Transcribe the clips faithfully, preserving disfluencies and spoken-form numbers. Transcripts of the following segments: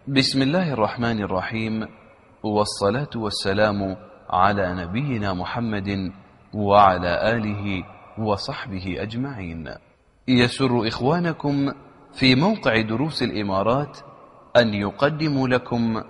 بسم الله الرحمن الرحيم، والصلاة والسلام على نبينا محمد وعلى آله وصحبه أجمعين. يسر إخوانكم في موقع دروس الإمارات أن يقدموا لكم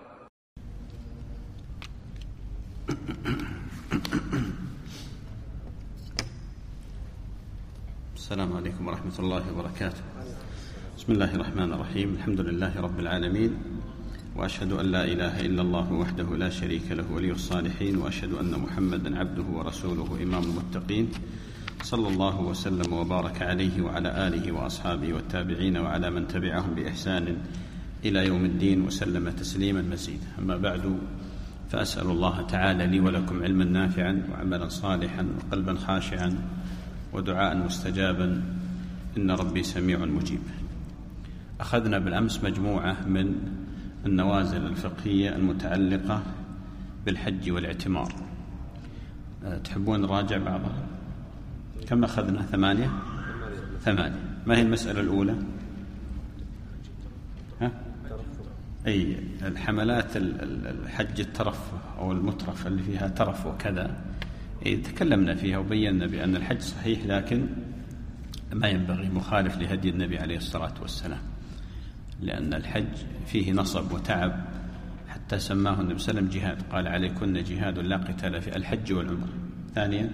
السلام عليكم ورحمة الله وبركاته. بسم الله الرحمن الرحيم. الحمد لله رب العالمين، وأشهد أن لا إله إلا الله وحده لا شريك له ولي الصالحين، وأشهد أن محمدا عبده ورسوله إمام المتقين، صلى الله وسلم وبارك عليه وعلى آله وأصحابه والتابعين وعلى من تبعهم بإحسان إلى يوم الدين وسلم تسليما مزيدا. أما بعد، فأسأل الله تعالى لي ولكم علما نافعا وعملا صالحا وقلبا خاشعا ودعاء مستجابا، إن ربي سميع مجيب. أخذنا بالأمس مجموعة من النوازل الفقهية المتعلقة بالحج والاعتمار. تحبون نراجع بعضها؟ كم أخذنا؟ ثمانية ثمانية ما هي المسألة الأولى؟ ها؟ أي الحملات الحج الترفه أو المترف اللي فيها ترف وكذا، تكلمنا فيها وبينا بأن الحج صحيح، لكن ما ينبغي، مخالف لهدي النبي عليه الصلاة والسلام، لأن الحج فيه نصب وتعب، حتى سماه النبي صلى الله عليه وسلم جهاد، قال عليكن جهاد لا قتال في الحج والعمرة. ثانيا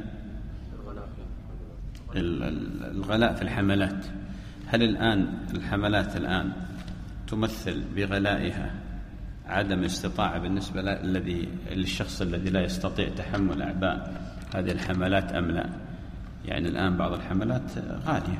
الغلاء في الحملات. هل الآن الحملات الآن تمثل بغلائها عدم استطاعة بالنسبة الذي للشخص الذي لا يستطيع تحمل أعباء هذه الحملات أم لا؟ يعني الآن بعض الحملات غالية،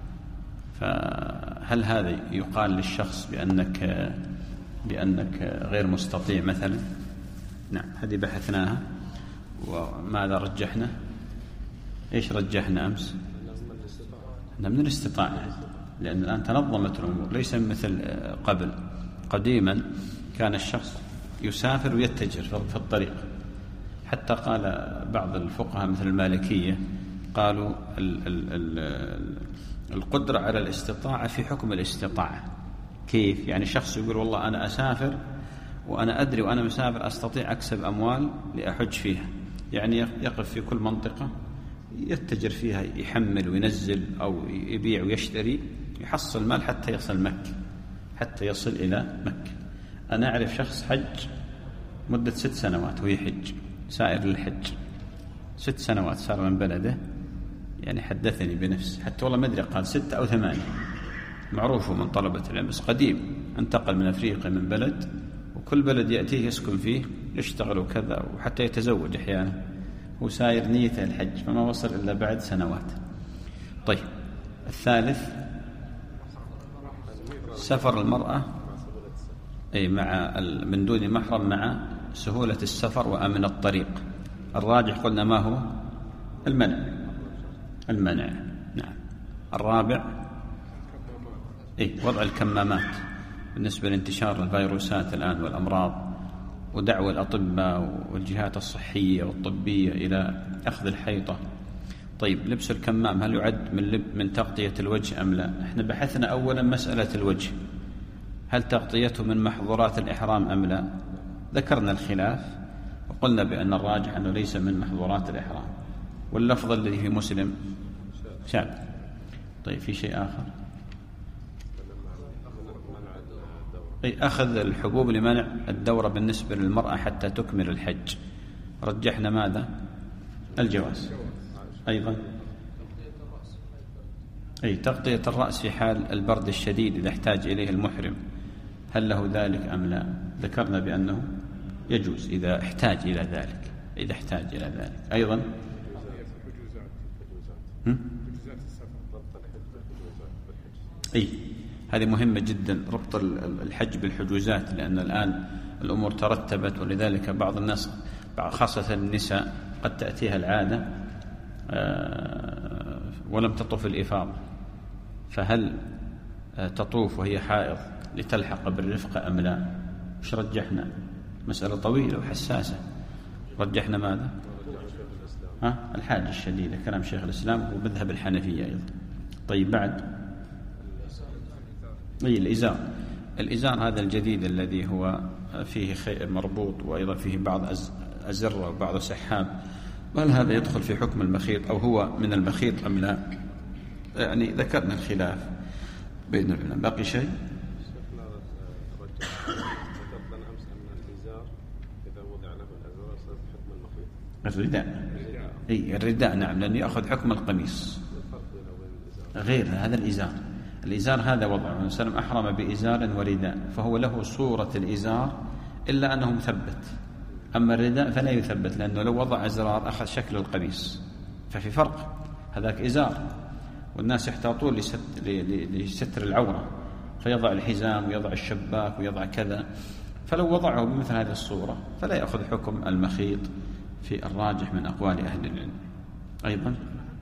فهل هذا يقال للشخص بأنك بأنك غير مستطيع مثلا؟ نعم، هذه بحثناها. وماذا رجحنا؟ إيش رجحنا أمس؟ أن من الاستطاعة، لأن الآن تنظمت الأمور، ليس مثل قبل. قديما كان الشخص يسافر ويتجر في الطريق، حتى قال بعض الفقهاء مثل المالكية قالوا ال ال ال القدرة على الاستطاعة في حكم الاستطاعة. كيف؟ يعني شخص يقول والله أنا أسافر وأنا أدري وأنا مسافر أستطيع أكسب أموال لأحج فيها، يعني يقف في كل منطقة يتجر فيها، يحمل وينزل أو يبيع ويشتري، يحصل مال حتى يصل مكة، حتى يصل إلى مكة. أنا أعرف شخص حج مدة ست سنوات وهي حج، سائر للحج، ست سنوات صار من بلده، يعني حدثني بنفس، حتى والله ما أدري قال ستة أو ثمانية، معروف من طلبة العلم، بس قديم، انتقل من أفريقيا من بلد، وكل بلد يأتيه يسكن فيه، يشتغل وكذا، وحتى يتزوج أحيانا، وساير نيته الحج، فما وصل إلا بعد سنوات. طيب، الثالث سفر المرأة أي مع من دون محرم مع سهولة السفر وأمن الطريق. الراجح قلنا ما هو؟ المنع. المنع نعم. الرابع أي وضع الكمامات بالنسبة لانتشار الفيروسات الآن والأمراض، ودعوة الأطباء والجهات الصحية والطبية إلى أخذ الحيطة. طيب، لبس الكمام هل يعد من لب من تغطية الوجه أم لا؟ احنا بحثنا أولا مسألة الوجه، هل تغطيته من محظورات الإحرام أم لا؟ ذكرنا الخلاف وقلنا بأن الراجح أنه ليس من محظورات الإحرام، واللفظ الذي في مسلم شاذ. طيب، في شيء آخر؟ أي أخذ الحبوب لمنع الدورة بالنسبة للمرأة حتى تكمل الحج. رجحنا ماذا؟ الجواز. أيضا أي تغطية الرأس في حال البرد الشديد إذا احتاج إليه المحرم، هل له ذلك أم لا؟ ذكرنا بأنه يجوز إذا احتاج إلى ذلك، إذا احتاج إلى ذلك. أيضا أي هذه مهمة جدا، ربط الحج بالحجوزات، لأن الآن الأمور ترتبت، ولذلك بعض الناس خاصة النساء قد تأتيها العادة ولم تطوف الإفاضة، فهل تطوف وهي حائض لتلحق بالرفقة أم لا؟ وش رجحنا؟ مسألة طويلة وحساسة. رجحنا ماذا؟ ها؟ الحاجة الشديدة، كلام شيخ الإسلام ومذهب الحنفية أيضا. طيب، بعد أي الإزار. الإزار هذا الجديد الذي هو فيه خير مربوط وأيضا فيه بعض أزرة وبعض سحاب، هل هذا يدخل في حكم المخيط أو هو من المخيط أم لا؟ يعني ذكرنا الخلاف بين العلماء. باقي شيء؟ الرداء، أي الرداء نعم، لأنه يأخذ حكم القميص غير هذا الإزار. الإزار هذا وضعه النبي صلى الله عليه وسلم أحرم بإزار ورداء، فهو له صورة الإزار إلا أنه مثبت. أما الرداء فلا يثبت، لأنه لو وضع أزرار أخذ شكل القميص، ففي فرق. هذاك إزار والناس يحتاطون لستر العورة، فيضع الحزام ويضع الشباك ويضع كذا، فلو وضعه بمثل هذه الصورة فلا يأخذ حكم المخيط في الراجح من أقوال أهل العلم. أيضا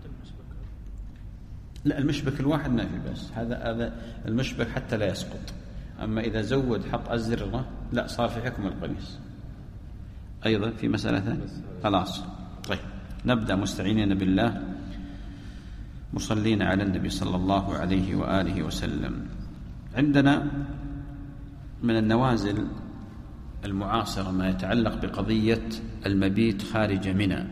لا، المشبك الواحد ما في بس، هذا هذا المشبك حتى لا يسقط. أما إذا زود حط أزرة لا، صار في حكم القميص. أيضا في مسألة ثانية خلاص. طيب نبدأ مستعينين بالله مصلين على النبي صلى الله عليه وآله وسلم. عندنا من النوازل المعاصرة ما يتعلق بقضية المبيت خارج منى،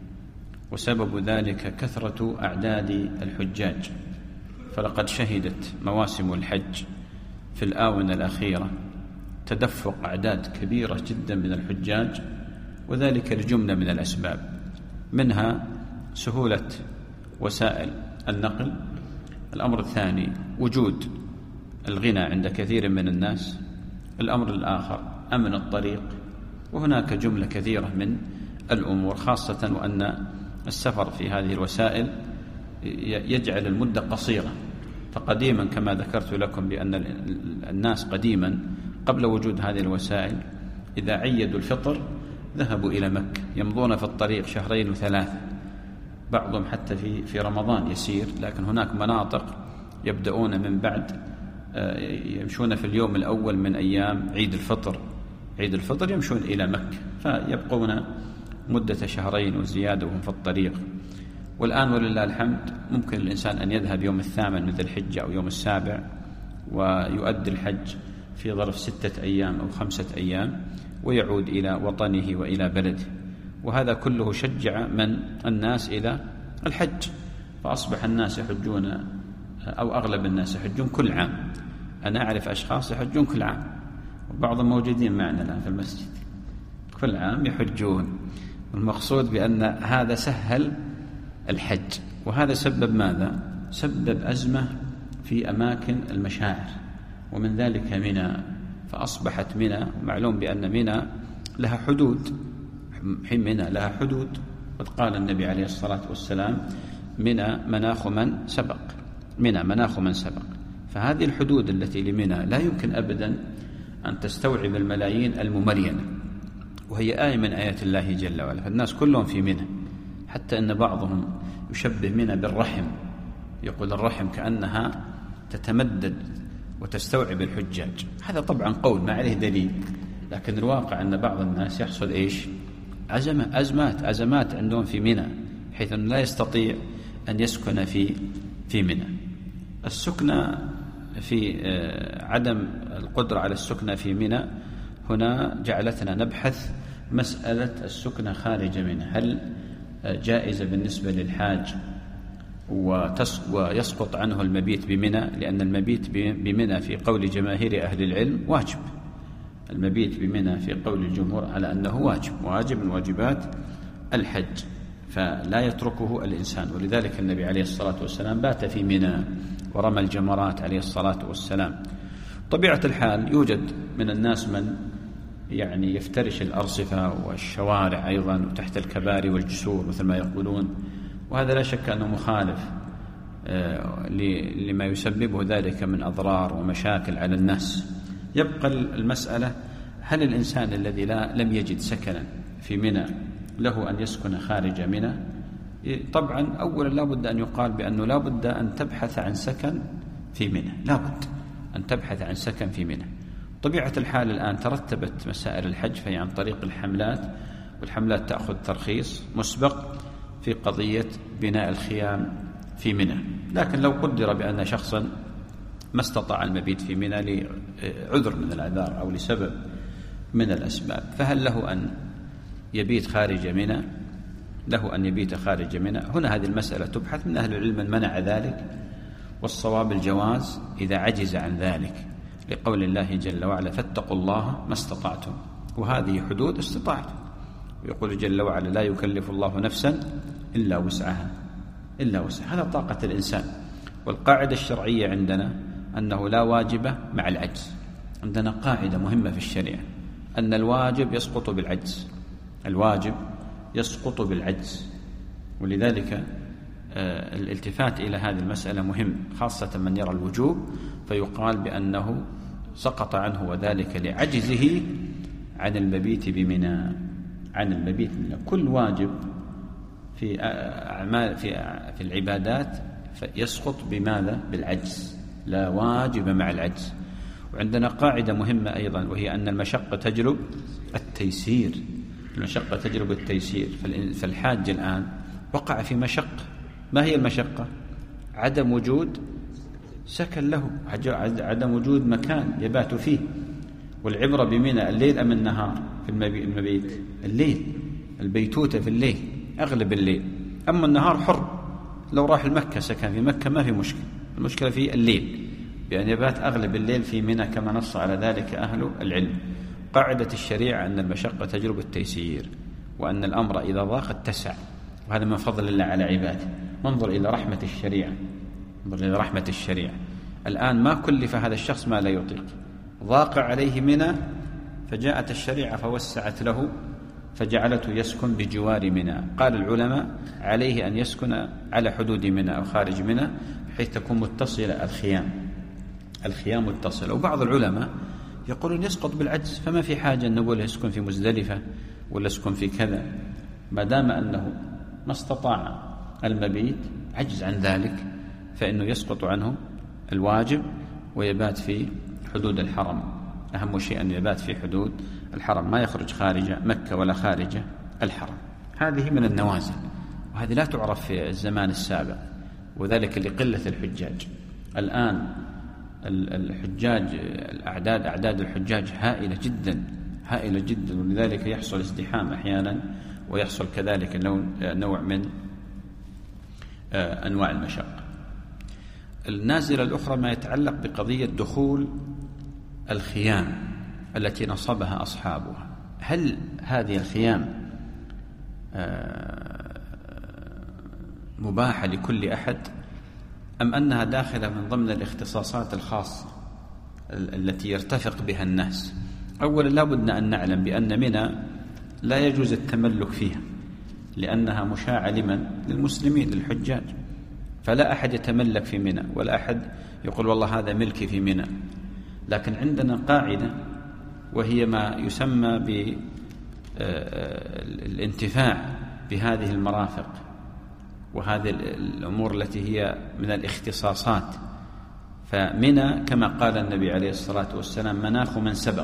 وسبب ذلك كثرة أعداد الحجاج. فلقد شهدت مواسم الحج في الآونة الأخيرة تدفق أعداد كبيرة جدا من الحجاج، وذلك لجملة من الأسباب، منها سهولة وسائل النقل. الأمر الثاني وجود الغنى عند كثير من الناس. الأمر الآخر أمن الطريق، وهناك جملة كثيرة من الأمور، خاصة وأن السفر في هذه الوسائل يجعل المدة قصيرة. فقديما كما ذكرت لكم بأن الناس قديما قبل وجود هذه الوسائل إذا عيدوا الفطر ذهبوا إلى مكة، يمضون في الطريق شهرين وثلاثة، بعضهم حتى في في رمضان يسير. لكن هناك مناطق يبدأون من بعد يمشون في اليوم الأول من أيام عيد الفطر، عيد الفطر يمشون إلى مكة، فيبقون مدة شهرين وزيادة وهم في الطريق. والآن ولله الحمد ممكن الإنسان أن يذهب يوم الثامن من ذي الحجة أو يوم السابع ويؤدي الحج في ظرف ستة أيام أو خمسة أيام ويعود إلى وطنه وإلى بلده. وهذا كله شجع من الناس إلى الحج، فأصبح الناس يحجون أو أغلب الناس يحجون كل عام. أنا أعرف أشخاص يحجون كل عام، وبعضهم موجودين معنا الآن في المسجد، كل عام يحجون. والمقصود بأن هذا سهل الحج، وهذا سبب ماذا؟ سبب أزمة في أماكن المشاعر، ومن ذلك منى. فأصبحت منى، معلوم بأن منى لها حدود، حين منى لها حدود، قد قال النبي عليه الصلاة والسلام منى مناخ من سبق، منى مناخ من سبق. فهذه الحدود التي لمنى لا يمكن أبدا أن تستوعب الملايين الممرينة، وهي آية من آيات الله جل وعلا. فالناس كلهم في منى، حتى أن بعضهم يشبه منى بالرحم، يقول الرحم كأنها تتمدد وتستوعب الحجاج. هذا طبعا قول ما عليه دليل، لكن الواقع أن بعض الناس يحصل إيش؟ أزمة أزمات أزمات عندهم في منى، حيث أنه لا يستطيع أن يسكن في في منى. السكنة في عدم القدرة على السكنة في منى هنا جعلتنا نبحث مسألة السكنة خارج منى، هل جائزة بالنسبة للحاج ويسقط عنه المبيت بمنى؟ لأن المبيت بمنى في قول جماهير أهل العلم واجب. المبيت بمنى في قول الجمهور على أنه واجب، واجب من واجبات الحج، فلا يتركه الإنسان. ولذلك النبي عليه الصلاة والسلام بات في منى ورمى الجمرات عليه الصلاة والسلام. طبيعة الحال يوجد من الناس من يعني يفترش الأرصفة والشوارع أيضا وتحت الكباري والجسور مثل ما يقولون، وهذا لا شك أنه مخالف لما يسببه ذلك من أضرار ومشاكل على الناس. يبقى المسألة هل الإنسان الذي لا لم يجد سكنا في منى له أن يسكن خارج منى؟ طبعا أولا لا بد أن يقال بأنه لا بد أن تبحث عن سكن في منى، لا بد أن تبحث عن سكن في منى. طبيعة الحال الآن ترتبت مسائل الحج فهي عن طريق الحملات، والحملات تأخذ ترخيص مسبق في قضية بناء الخيام في منى. لكن لو قدر بأن شخصا ما استطاع المبيت في منى لعذر من الأعذار أو لسبب من الأسباب، فهل له أن يبيت خارج منى؟ له أن يبيت خارج منى. هنا هذه المسألة تبحث من أهل العلم من منع ذلك، والصواب الجواز إذا عجز عن ذلك، لقول الله جل وعلا فاتقوا الله ما استطعتم، وهذه حدود استطاعتم. ويقول جل وعلا لا يكلف الله نفسا إلا وسعها إلا وسعها، هذا طاقة الإنسان. والقاعدة الشرعية عندنا أنه لا واجب مع العجز. عندنا قاعدة مهمة في الشريعة أن الواجب يسقط بالعجز، الواجب يسقط بالعجز. ولذلك آه الالتفات إلى هذه المسألة مهم، خاصة من يرى الوجوب فيقال بأنه سقط عنه، وذلك لعجزه عن المبيت بمنى، عن المبيت بمنى. كل واجب في أعمال في في العبادات يسقط بماذا؟ بالعجز، لا واجب مع العجز. وعندنا قاعدة مهمة أيضا، وهي أن المشقة تجلب التيسير، المشقة تجلب التيسير. فالحاج الآن وقع في مشقة، ما هي المشقة؟ عدم وجود سكن له، عدم وجود مكان يبات فيه. والعبرة بمنى الليل أم النهار في المبيت؟ الليل، البيتوتة في الليل، أغلب الليل. أما النهار حر، لو راح المكة سكن في مكة ما في مشكلة، المشكلة في الليل، بأن يبات أغلب الليل في منى كما نص على ذلك أهل العلم. قاعدة الشريعة أن المشقة تجلب التيسير، وأن الأمر إذا ضاق اتسع، وهذا من فضل الله على عباده. انظر إلى رحمة الشريعة، انظر إلى رحمة الشريعة. الآن ما كلف هذا الشخص ما لا يطيق، ضاق عليه منى، فجاءت الشريعة فوسعت له فجعلته يسكن بجوار منى. قال العلماء عليه أن يسكن على حدود منى أو خارج منى، بحيث تكون متصلة الخيام، الخيام متصلة. وبعض العلماء يقولون يسقط بالعجز، فما في حاجة أن نقول يسكن في مزدلفة ولا يسكن في كذا، ما دام أنه ما استطاع المبيت، عجز عن ذلك، فإنه يسقط عنه الواجب ويبات في حدود الحرم. أهم شيء أن يبات في حدود الحرم، ما يخرج خارج مكة ولا خارج الحرم. هذه من النوازل، وهذه لا تعرف في الزمان السابق، وذلك لقلة الحجاج. الآن الحجاج، الأعداد أعداد الحجاج هائلة جدا، هائلة جدا، ولذلك يحصل ازدحام أحيانا، ويحصل كذلك نوع من أنواع المشقة. النازلة الأخرى ما يتعلق بقضية دخول الخيام التي نصبها أصحابها. هل هذه الخيام مباحة لكل أحد، أم أنها داخلة من ضمن الاختصاصات الخاصة التي يرتفق بها الناس؟ أولا لا بد أن نعلم بأن منى لا يجوز التملك فيها، لأنها مشاعة لمن؟ للمسلمين، للحجاج، فلا أحد يتملك في منى، ولا أحد يقول والله هذا ملكي في منى. لكن عندنا قاعدة، وهي ما يسمى بالانتفاع بهذه المرافق وهذه الأمور التي هي من الاختصاصات. فمنى كما قال النبي عليه الصلاة والسلام مناخ من سبق،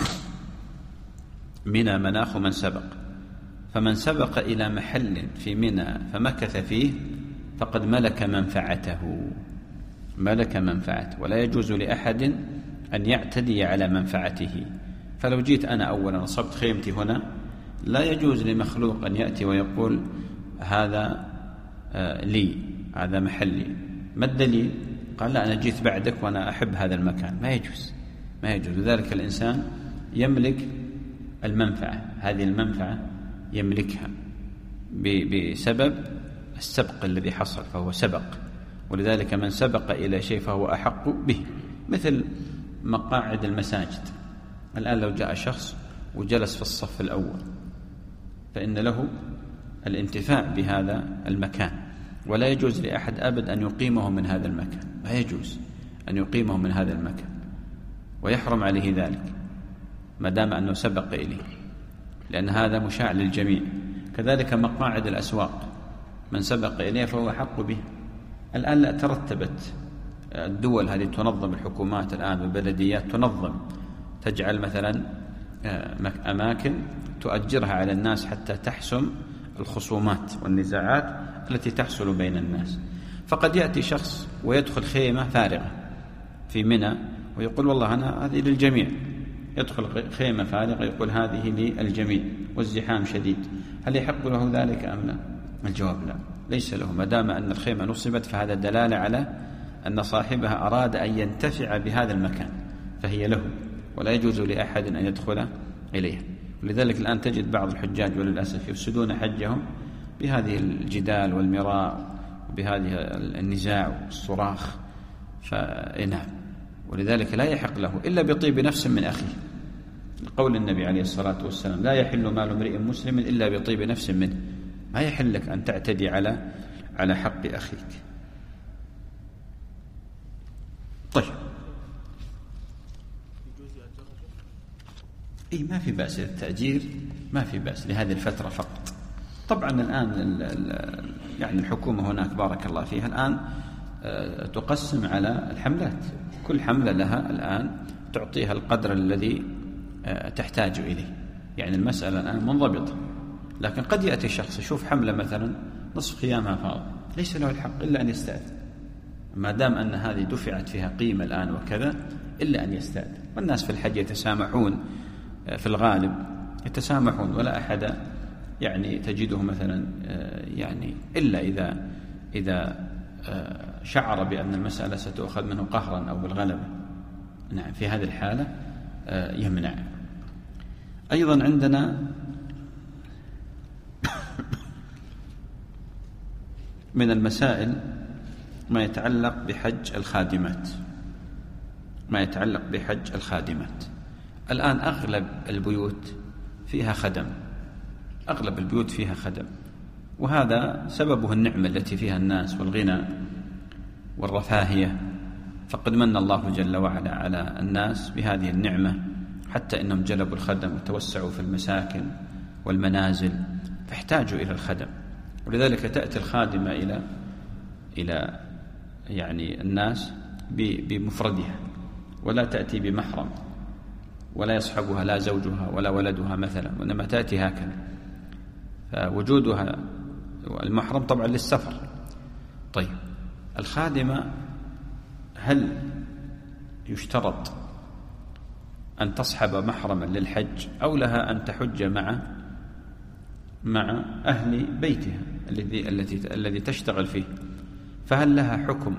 منى مناخ من سبق، فمن سبق إلى محل في منى فمكث فيه فقد ملك منفعته، ملك منفعته، ولا يجوز لأحد أن يعتدي على منفعته. فلو جيت أنا أولا نصبت خيمتي هنا، لا يجوز لمخلوق أن يأتي ويقول هذا لي، هذا محلي. ما الدليل؟ قال لا أنا جيت بعدك وأنا أحب هذا المكان. ما يجوز، ما يجوز. لذلك الإنسان يملك المنفعة، هذه المنفعة يملكها بسبب السبق الذي حصل، فهو سبق. ولذلك من سبق إلى شيء فهو أحق به، مثل مقاعد المساجد. الآن لو جاء شخص وجلس في الصف الأول فإن له الانتفاع بهذا المكان، ولا يجوز لأحد أبد أن يقيمه من هذا المكان، ما يجوز أن يقيمه من هذا المكان، ويحرم عليه ذلك ما دام أنه سبق إليه، لأن هذا مشاع للجميع. كذلك مقاعد الأسواق، من سبق إليه فهو حق به. الآن لا ترتبت الدول هذه تنظم، الحكومات الآن والبلديات تنظم، تجعل مثلا أماكن تؤجرها على الناس حتى تحسم الخصومات والنزاعات التي تحصل بين الناس. فقد يأتي شخص ويدخل خيمة فارغة في منى ويقول والله أنا هذه للجميع، يدخل خيمة فارغة يقول هذه للجميع والزحام شديد، هل يحق له ذلك أم لا؟ الجواب لا، ليس له، ما دام أن الخيمة نصبت فهذا دلالة على أن صاحبها أراد أن ينتفع بهذا المكان فهي له، ولا يجوز لأحد أن يدخل إليها. ولذلك الآن تجد بعض الحجاج وللأسف يفسدون حجهم بهذه الجدال والمراء وبهذه النزاع والصراخ، فإنام، ولذلك لا يحق له إلا بطيب نفس من أخيه، قول النبي عليه الصلاة والسلام لا يحل مال امرئ مسلم إلا بطيب نفس منه، ما يحل لك أن تعتدي على على حق أخيك. طيب إيه ما في بأس التأجير، ما في بأس لهذه الفترة فقط. طبعا الآن ال ال يعني الحكومة هناك بارك الله فيها الآن تقسم على الحملات، كل حملة لها الآن تعطيها القدر الذي تحتاج إليه، يعني المسألة الآن منضبطة. لكن قد يأتي شخص يشوف حملة مثلا نصف خيامها فاضي، ليس له الحق إلا أن يستأذن، ما دام أن هذه دفعت فيها قيمة الآن وكذا إلا أن يستأذن. والناس في الحج يتسامحون في الغالب، يتسامحون، ولا أحد يعني تجده مثلا يعني إلا إذا إذا شعر بأن المسألة ستؤخذ منه قهرا أو بالغلبة، نعم في هذه الحالة يمنع. أيضا عندنا من المسائل ما يتعلق بحج الخادمات، ما يتعلق بحج الخادمات. الآن أغلب البيوت فيها خدم، أغلب البيوت فيها خدم، وهذا سببه النعمة التي فيها الناس والغنى والرفاهية، فقد من الله جل وعلا على الناس بهذه النعمة حتى إنهم جلبوا الخدم وتوسعوا في المساكن والمنازل فاحتاجوا إلى الخدم. ولذلك تأتي الخادمة إلى إلى يعني الناس بمفردها، ولا تأتي بمحرم، ولا يصحبها لا زوجها ولا ولدها مثلا، وإنما تأتي هكذا. فوجودها المحرم طبعا للسفر. طيب الخادمة هل يشترط أن تصحب محرما للحج أو لها أن تحج مع مع أهل بيتها الذي التي الذي تشتغل فيه؟ فهل لها حكم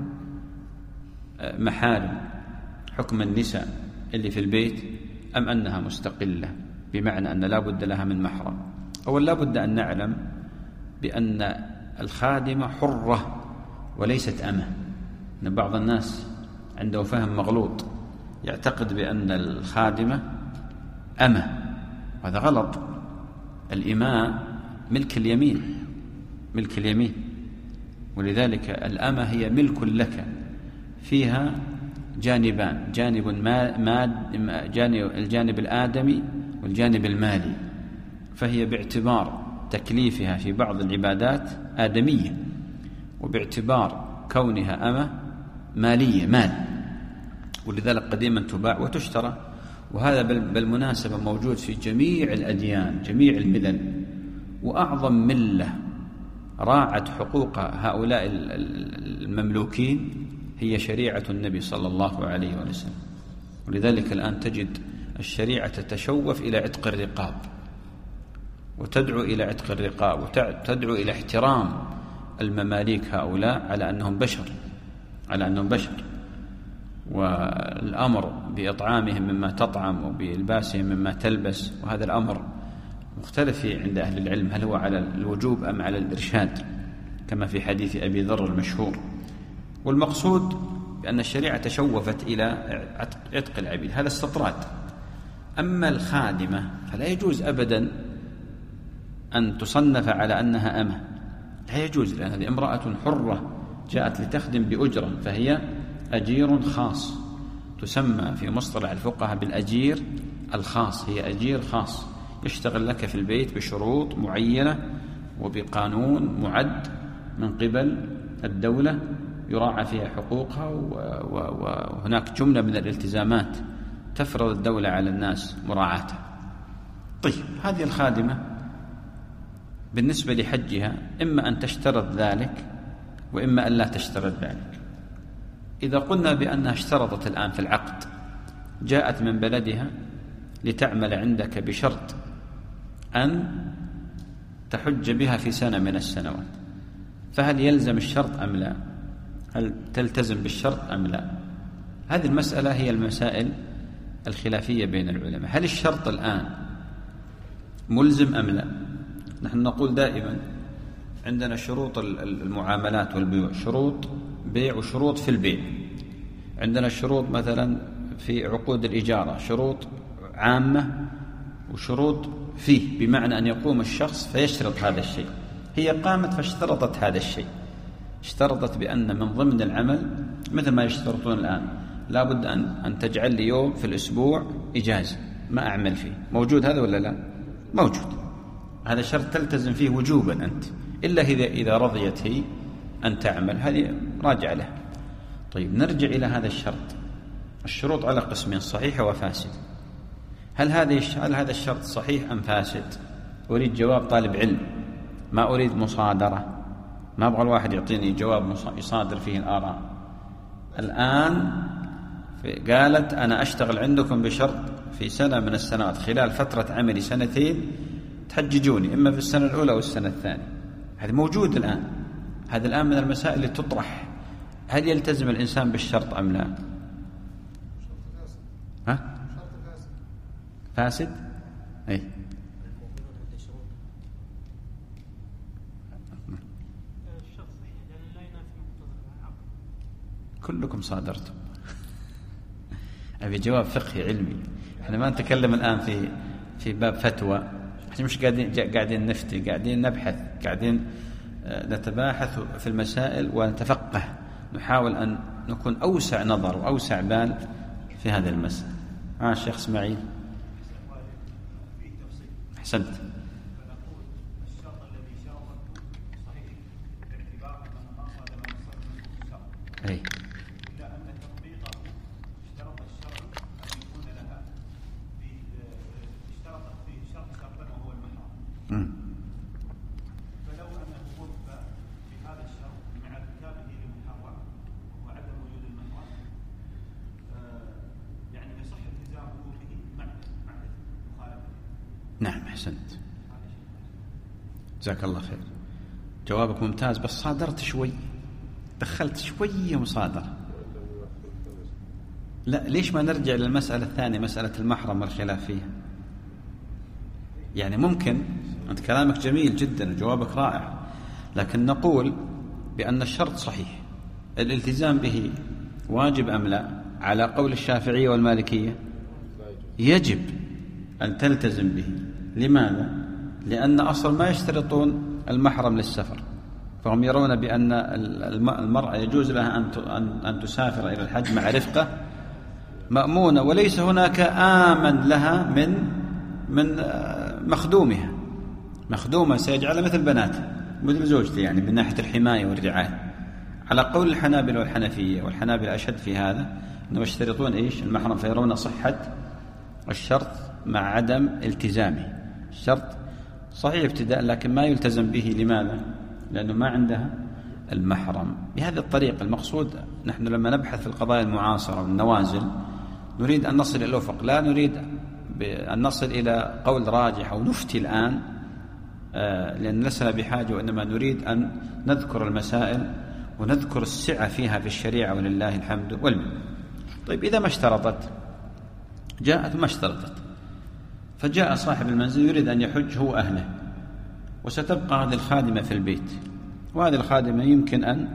محارم حكم النساء اللي في البيت أم أنها مستقلة، بمعنى أن لا بد لها من محرم؟ أولا لا بد أن نعلم بأن الخادمة حرة وليست أمة. أن بعض الناس عنده فهم مغلوط، يعتقد بأن الخادمة أمة، وهذا غلط. الإماء ملك اليمين، ملك اليمين، ولذلك الأمة هي ملك لك، فيها جانبان، جانب ما ما جانب الجانب الآدمي والجانب المالي، فهي باعتبار تكليفها في بعض العبادات آدمية، وباعتبار كونها أمة مالية، مال، ولذلك قديما تباع وتشترى. وهذا بالمناسبة موجود في جميع الأديان، جميع الملل، وأعظم ملة راعت حقوق هؤلاء المملوكين هي شريعة النبي صلى الله عليه وسلم. ولذلك الآن تجد الشريعة تتشوف إلى عتق الرقاب، وتدعو إلى عتق الرقاب، وتدعو إلى احترام المماليك هؤلاء على أنهم بشر، على أنهم بشر، والأمر بإطعامهم مما تطعم وبإلباسهم مما تلبس. وهذا الأمر مختلف عند أهل العلم، هل هو على الوجوب أم على الإرشاد، كما في حديث أبي ذر المشهور. والمقصود بأن الشريعة تشوفت إلى عتق العبيد، هذا استطراد. أما الخادمة فلا يجوز أبدا أن تصنف على أنها أمة، لا يجوز، لأن هذه امرأة حرة جاءت لتخدم بأجرة، فهي أجير خاص، تسمى في مصطلح الفقهاء بالأجير الخاص، هي أجير خاص يشتغل لك في البيت بشروط معينة وبقانون معد من قبل الدولة يراعى فيها حقوقها، وهناك جملة من الالتزامات تفرض الدولة على الناس مراعاتها. طيب هذه الخادمة بالنسبة لحجها إما أن تشترط ذلك وإما أن لا تشترط ذلك. إذا قلنا بأنها اشترطت الآن في العقد، جاءت من بلدها لتعمل عندك بشرط أن تحج بها في سنة من السنوات، فهل يلزم الشرط أم لا؟ هل تلتزم بالشرط أم لا؟ هذه المسألة هي المسائل الخلافية بين العلماء. هل الشرط الآن ملزم أم لا؟ نحن نقول دائما عندنا شروط المعاملات والبيوع، شروط بيع وشروط في البيع. عندنا شروط مثلا في عقود الإجارة، شروط عامة وشروط فيه، بمعنى أن يقوم الشخص فيشترط هذا الشيء. هي قامت فاشترطت هذا الشيء، اشترطت بأن من ضمن العمل مثل ما يشترطون الآن لا بد أن, أن تجعل لي يوم في الأسبوع إجازة ما أعمل فيه. موجود هذا ولا لا؟ موجود. هذا شرط تلتزم فيه وجوبا أنت، إلا إذا, إذا رضيت هي أن تعمل، هذه راجع له. طيب نرجع إلى هذا الشرط. الشروط على قسمين، صحيحة وفاسد. هل هذا هل هذا الشرط صحيح أم فاسد؟ أريد جواب طالب علم، ما أريد مصادرة، ما أبغى الواحد يعطيني جواب يصادر فيه الآراء. الآن قالت أنا أشتغل عندكم بشرط في سنة من السنوات خلال فترة عملي سنتين تحججوني، إما في السنة الأولى أو السنة الثانية. هذا موجود الآن. هذا الآن من المسائل اللي تطرح، هل يلتزم الإنسان بالشرط أم لا؟ ها؟ فاسد؟ أي كلكم صادرتم. أبي جواب فقهي علمي. احنا ما نتكلم الآن في في باب فتوى، احنا مش قاعدين قاعدين نفتي، قاعدين نبحث، قاعدين نتباحث في المسائل ونتفقه، نحاول أن نكون أوسع نظر وأوسع بال في هذه المسألة. آه الشيخ إسماعيل أحسنت. أي فلو أنه وفى بهذا الشرط مع ارتكابه لمحرم وعدم وجود المحرم يعني يصح التزامه به مع مع مخالفته. نعم أحسنت، جزاك الله خير، جوابك ممتاز، بس صادرت شوي، دخلت شوية مصادرة. لا ليش ما نرجع للمسألة الثانية، مسألة المحرم والخلاف فيها؟ يعني ممكن أنت كلامك جميل جدا وجوابك رائع، لكن نقول بأن الشرط صحيح، الالتزام به واجب أم لا؟ على قول الشافعية والمالكية يجب أن تلتزم به. لماذا؟ لأن أصل ما يشترطون المحرم للسفر، فهم يرون بأن المرأة يجوز لها أن تسافر إلى الحج مع رفقة مأمونة، وليس هناك آمن لها من من مخدومها، مخدومة سيجعلها مثل بناتها مثل زوجتي، يعني من ناحية الحماية والرعاية. على قول الحنابلة والحنفية، والحنابلة أشد في هذا، أنهم يشترطون إيش؟ المحرم، فيرون صحة الشرط مع عدم التزامه. الشرط صحيح ابتداء لكن ما يلتزم به. لماذا؟ لأنه ما عندها المحرم. بهذه الطريقة المقصود، نحن لما نبحث في القضايا المعاصرة والنوازل نريد أن نصل إلى الأفق، لا نريد أن نصل إلى قول راجح أو نفتي الآن، لأن لسنا بحاجة، وإنما نريد أن نذكر المسائل ونذكر السعة فيها في الشريعة، ولله الحمد والمنة. طيب إذا ما اشترطت، جاءت ما اشترطت، فجاء صاحب المنزل يريد أن يحج هو أهله، وستبقى هذه الخادمة في البيت، وهذه الخادمة يمكن أن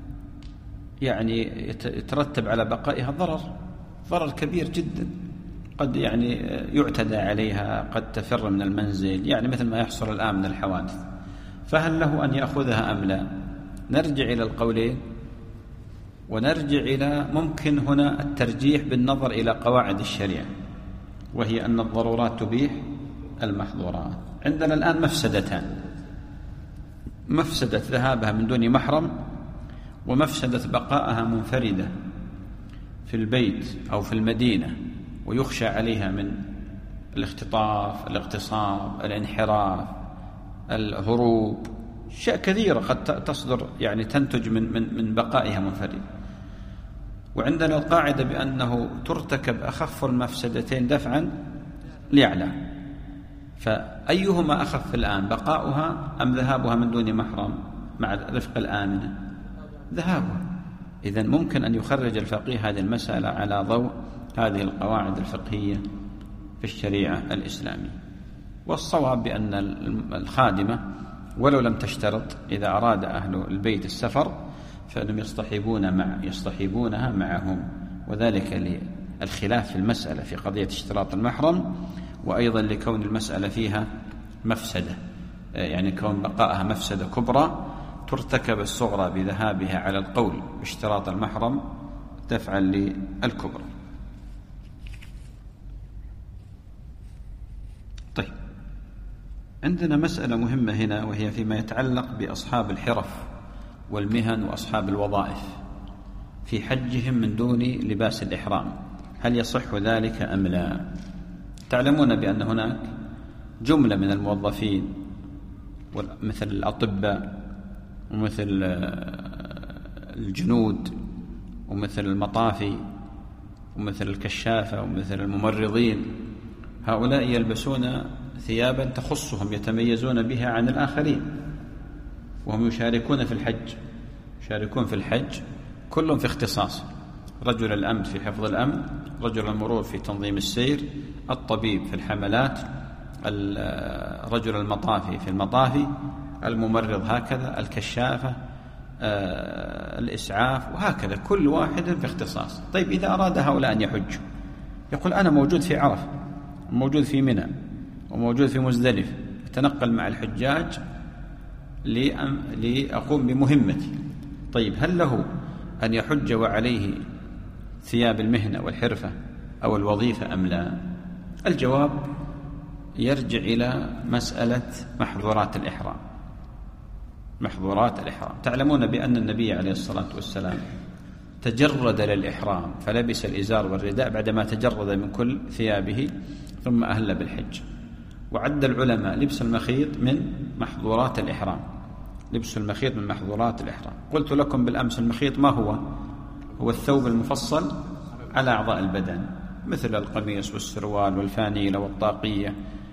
يعني يترتب على بقائها ضرر ضرر كبير جدا، قد يعني يعتدى عليها، قد تفر من المنزل، يعني مثل ما يحصل الآن من الحوادث. فهل له أن يأخذها أم لا؟ نرجع إلى القولين، ونرجع إلى ممكن هنا الترجيح بالنظر إلى قواعد الشريعة، وهي أن الضرورات تبيح المحظورات. عندنا الآن مفسدتان، مفسدة ذهابها من دون محرم، ومفسدة بقائها منفردة في البيت أو في المدينة ويخشى عليها من الاختطاف، الاغتصاب، الانحراف، الهروب، أشياء كثيرة قد تصدر يعني تنتج من من من بقائها منفردة. وعندنا القاعدة بأنه ترتكب أخف المفسدتين دفعا لأعلى، فأيهما أخف الآن، بقاؤها أم ذهابها من دون محرم مع الرفق الآمنة؟ ذهابها. إذن ممكن أن يخرج الفقيه هذه المسألة على ضوء هذه القواعد الفقهية في الشريعة الإسلامية. والصواب بأن الخادمة ولو لم تشترط إذا أراد أهل البيت السفر فإنهم يصطحبون مع يصطحبونها معهم، وذلك للخلاف في المسألة في قضية اشتراط المحرم، وأيضا لكون المسألة فيها مفسدة، يعني كون بقائها مفسدة كبرى ترتكب الصغرى بذهابها على القول باشتراط المحرم دفعا للكبرى. طيب، عندنا مسألة مهمة هنا، وهي فيما يتعلق بأصحاب الحرف والمهن وأصحاب الوظائف في حجهم من دون لباس الإحرام، هل يصح ذلك أم لا؟ تعلمون بأن هناك جملة من الموظفين مثل الأطباء ومثل الجنود ومثل المطافي ومثل الكشافة ومثل الممرضين، هؤلاء يلبسون ثيابا تخصهم يتميزون بها عن الآخرين، وهم يشاركون في الحج يشاركون في الحج كلهم في اختصاص، رجل الأمن في حفظ الأمن، رجل المرور في تنظيم السير، الطبيب في الحملات، رجل المطافي في المطافي، الممرض هكذا، الكشافة، الإسعاف، وهكذا كل واحد في اختصاص. طيب، إذا أراد هؤلاء أن يحجوا يقول أنا موجود في عرفة وموجود في منى وموجود في مزدلفة، أتنقل مع الحجاج لأقوم بمهمتي. طيب، هل له أن يحج وعليه ثياب المهنة والحرفة أو الوظيفة أم لا؟ الجواب يرجع إلى مسألة محظورات الإحرام. محظورات الإحرام، تعلمون بأن النبي عليه الصلاة والسلام تجرد للإحرام فلبس الإزار والرداء بعدما تجرد من كل ثيابه ثم أهل بالحج. وعد العلماء لبس المخيط من محظورات الإحرام، لبس المخيط من محظورات الإحرام. قلت لكم بالأمس المخيط ما هو؟ هو الثوب المفصل على أعضاء البدن، مثل القميص والسروال والفانيلة والطاقية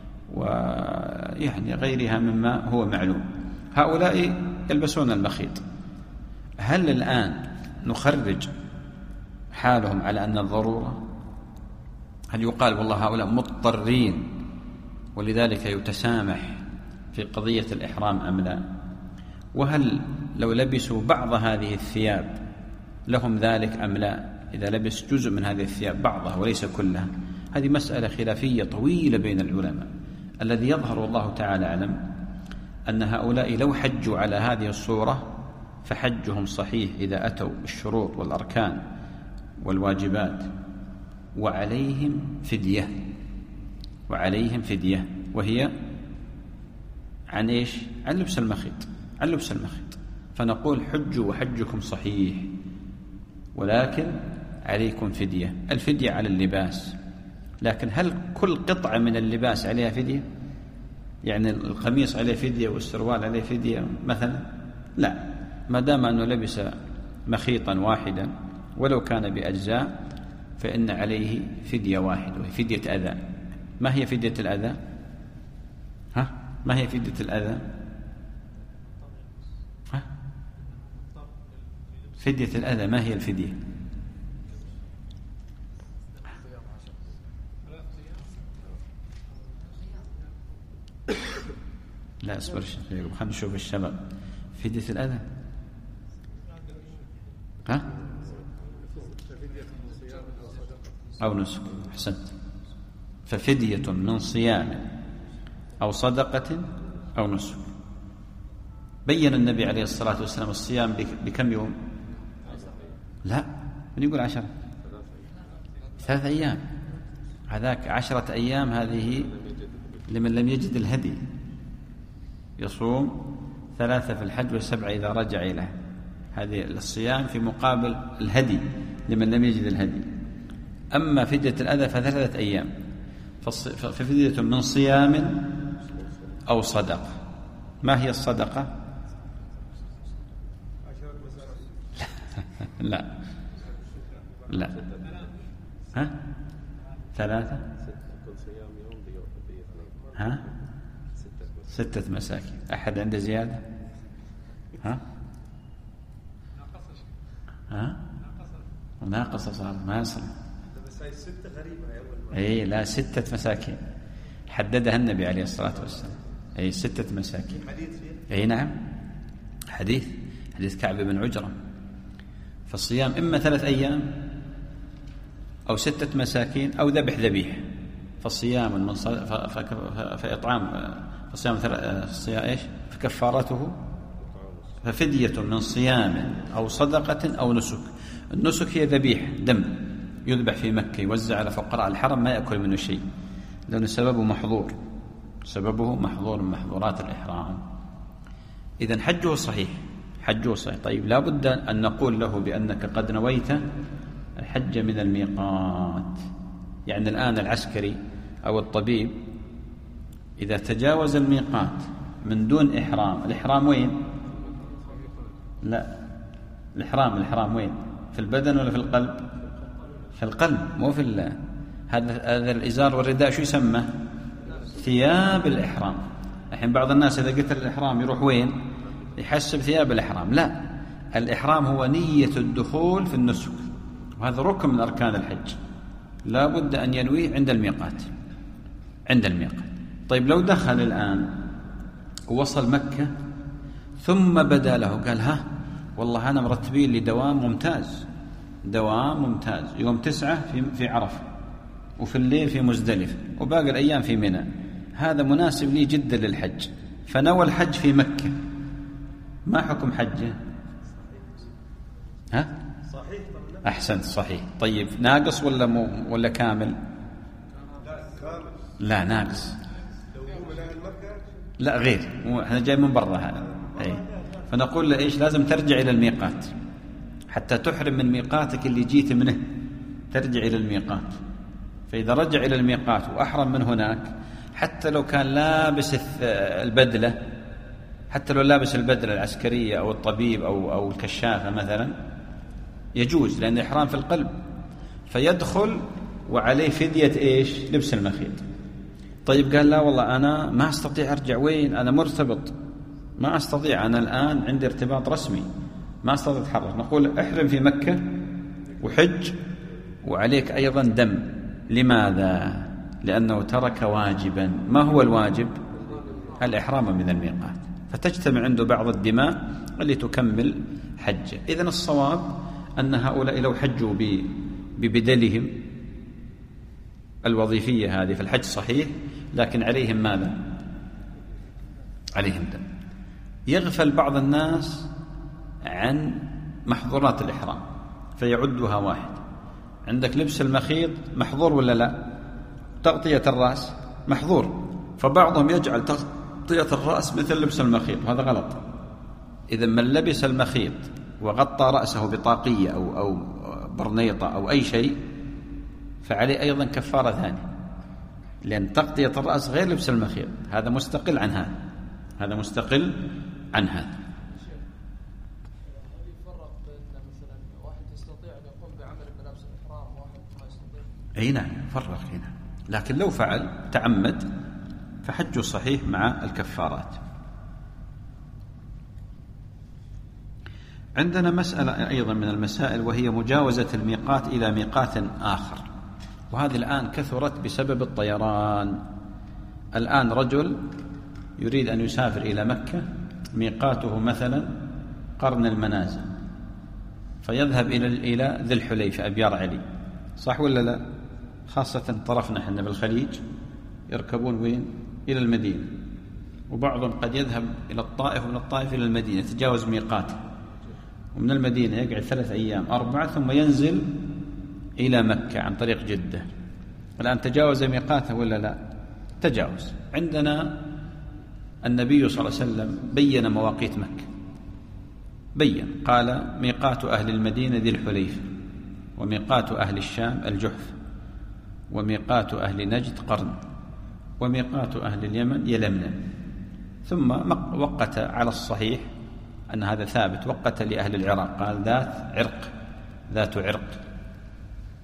ويعني غيرها مما هو معلوم. هؤلاء يلبسون المخيط. هل الآن نخرج حالهم على أن الضرورة؟ هل يقال والله هؤلاء مضطرين ولذلك يتسامح في قضية الإحرام أم لا؟ وهل لو لبسوا بعض هذه الثياب لهم ذلك أم لا؟ إذا لبس جزء من هذه الثياب بعضها وليس كلها، هذه مسألة خلافية طويلة بين العلماء. الذي يظهر والله تعالى أعلم أن هؤلاء لو حجوا على هذه الصورة فحجهم صحيح إذا أتوا بالشروط والأركان والواجبات، وعليهم فدية وعليهم فدية وهي عن إيش؟ عن لبس المخيط عن لبس المخيط فنقول حجوا وحجكم صحيح، ولكن عليكم فدية. الفدية على اللباس، لكن هل كل قطعة من اللباس عليها فدية؟ يعني القميص عليه فدية والسروال عليه فدية مثلا؟ لا، ما دام أنه لبس مخيطا واحدا ولو كان بأجزاء فإن عليه فدية واحدة وهي فدية أذى. ما هي فدية الأذى؟ ها؟ ما هي فدية الأذى؟ ها؟ فدية الأذى ما هي الفدية؟ لا اصبر خلينا نشوف الشباب. فدية الأذى ها؟ أو نسك. أحسنت. ففدية من صيام أو صدقة أو نسك. بين النبي عليه الصلاة والسلام الصيام بكم يوم؟ لا، من يقول عشرة؟ ثلاث أيام. هذاك عشرة أيام هذه لمن لم يجد الهدي، يصوم ثلاثة في الحج وسبعة إذا رجع إليه. هذه الصيام في مقابل الهدي لمن لم يجد الهدي. أما فدية الأذى فثلاثة أيام، ففدية من صيام أو صدقة. ما هي الصدقة؟ لا لا. ها ثلاثة. ها ستة مساكين. أحد عنده زيادة؟ ها ها ناقصة صار ما يصل. بس هاي ستة غريبة يا أول. أي لا ستة مساكين حددها النبي عليه الصلاة والسلام. أي ستة مساكين. حديث فيه؟ أي نعم حديث حديث كعب بن عجرة. فالصيام إما ثلاث أيام أو ستة مساكين أو ذبح ذبيح. فالصيام من صل... ف... ف... فإطعام فصيام الصيام إيش فكفارته ففدية من صيام أو صدقة أو نسك. النسك هي ذبيح دم يذبح في مكة يوزع على فقراء الحرم ما يأكل منه شيء لأن سببه محظور سببه محظور من محظورات الإحرام. إذن حجه صحيح حجه صحيح. طيب لا بد أن نقول له بأنك قد نويت الحج من الميقات. يعني الآن العسكري أو الطبيب إذا تجاوز الميقات من دون إحرام. الإحرام وين؟ لا الإحرام الإحرام وين؟ في البدن ولا في القلب؟ في القلب مو في الله. هذا هذا الإزار والرداء شو يسمى؟ ثياب الإحرام. الحين بعض الناس إذا قلت الإحرام يروح وين؟ يحسب ثياب الإحرام. لا الإحرام هو نية الدخول في النسك وهذا ركن من أركان الحج لا بد أن ينويه عند الميقات عند الميقات. طيب لو دخل الآن ووصل مكة ثم بدا له قال ها والله أنا مرتبين لي دوام ممتاز دوام ممتاز يوم تسعة في في عرفة وفي الليل في مزدلفة وباقي الأيام في منى هذا مناسب لي جدا للحج فنوى الحج في مكة ما حكم حجه؟ ها؟ صحيح. أحسنت صحيح. طيب ناقص ولا مو ولا كامل؟ لا كامل. لا ناقص. لو هو من أهل مكة لا غير احنا جاي من برا هذا. أي فنقول له إيش لازم ترجع إلى الميقات حتى تحرم من ميقاتك اللي جيت منه ترجع إلى الميقات. فإذا رجع إلى الميقات وأحرم من هناك حتى لو كان لابس البدلة حتى لو لابس البدلة العسكرية أو الطبيب أو أو الكشافة مثلا يجوز لأن الإحرام في القلب فيدخل وعليه فدية إيش؟ لبس المخيط. طيب قال لا والله أنا ما أستطيع أرجع وين أنا مرتبط ما أستطيع أنا الآن عندي ارتباط رسمي ما أستطيع أتحرك. نقول احرم في مكة وحج وعليك أيضا دم. لماذا؟ لأنه ترك واجبا. ما هو الواجب؟ الإحرام من الميقات فتجتمع عنده بعض الدماء اللي تكمل حجه. إذن الصواب أن هؤلاء لو حجوا ببدلهم الوظيفية هذه فالحج صحيح لكن عليهم ماذا؟ عليهم دم. يغفل بعض الناس عن محظورات الإحرام فيعدها واحد. عندك لبس المخيط محظور ولا لا؟ تغطية الرأس محظور فبعضهم يجعل تغطية الرأس مثل لبس المخيط وهذا غلط. إذا من لبس المخيط وغطى رأسه بطاقية أو, أو برنيطة أو أي شيء فعليه أيضا كفارة ثانية لأن تغطية الرأس غير لبس المخيط هذا مستقل عن هذا هذا مستقل عن هذا. أي نعم فرق هنا لكن لو فعل تعمد فحجه صحيح مع الكفارات. عندنا مسألة أيضا من المسائل وهي مجاوزة الميقات إلى ميقات آخر وهذه الآن كثرت بسبب الطيران. الآن رجل يريد أن يسافر إلى مكة ميقاته مثلا قرن المنازل فيذهب إلى إلى ذي الحليفة أبيار علي صح ولا لا؟ خاصة طرفنا احنا بالخليج يركبون وين؟ إلى المدينة وبعضهم قد يذهب إلى الطائف ومن الطائف إلى المدينة يتجاوز ميقاته ومن المدينة يقعد ثلاث أيام أربعة ثم ينزل إلى مكة عن طريق جدة. الآن تجاوز ميقاته ولا لا؟ تجاوز. عندنا النبي صلى الله عليه وسلم بين مواقيت مكة بين قال ميقات أهل المدينة ذي الحليفة وميقات أهل الشام الجحف وميقات أهل نجد قرن وميقات أهل اليمن يلملم. ثم وقت على الصحيح أن هذا ثابت وقت لأهل العراق قال ذات عرق ذات عرق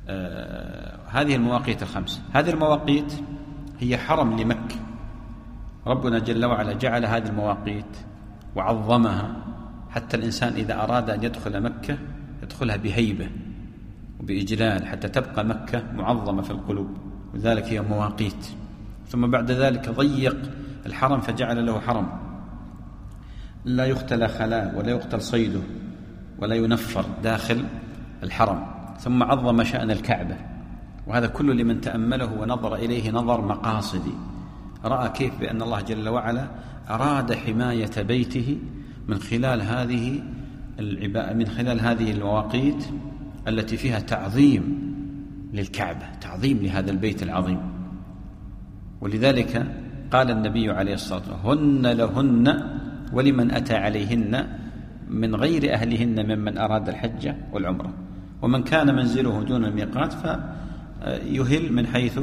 آه هذه المواقيت الخمس. هذه المواقيت هي حرم لمكة. ربنا جل وعلا جعل هذه المواقيت وعظمها حتى الإنسان إذا أراد أن يدخل مكة يدخلها بهيبة وبإجلال حتى تبقى مكة معظمة في القلوب، وذلك هي مواقيت. ثم بعد ذلك ضيق الحرم فجعل له حرم لا يختلى خلاء ولا يقتل صيده ولا ينفر داخل الحرم. ثم عظم شأن الكعبة، وهذا كله لمن تأمله ونظر إليه نظر مقاصدي، رأى كيف بأن الله جل وعلا أراد حماية بيته من خلال هذه العبادة، من خلال هذه المواقيت التي فيها تعظيم للكعبة، تعظيم لهذا البيت العظيم. ولذلك قال النبي عليه الصلاة والسلام: هن لهن ولمن أتى عليهن من غير أهلهن ممن أراد الحج والعمرة، ومن كان منزله دون الميقات فيهل من حيث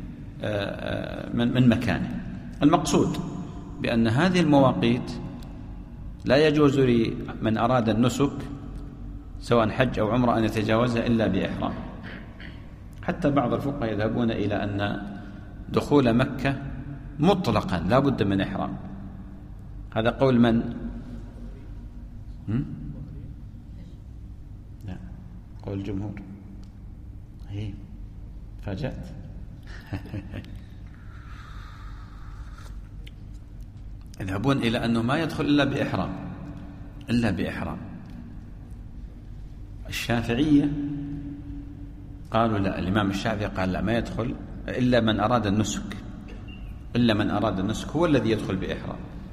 من مكانه. المقصود بأن هذه المواقيت لا يجوز لمن أراد النسك سواء حج أو عمرة أن يتجاوزها إلا بإحرام. حتى بعض الفقهاء يذهبون إلى أن دخول مكة مطلقا لا بد من إحرام. هذا قول من؟ هم؟ لا، قول الجمهور. هي فاجأت. يذهبون إلى أنه ما يدخل إلا بإحرام، إلا بإحرام. الشافعية قالوا لا، الإمام الشافعي قال لا، ما يدخل إلا من أراد النسك، إلا من أراد النسك هو الذي يدخل بإحرام.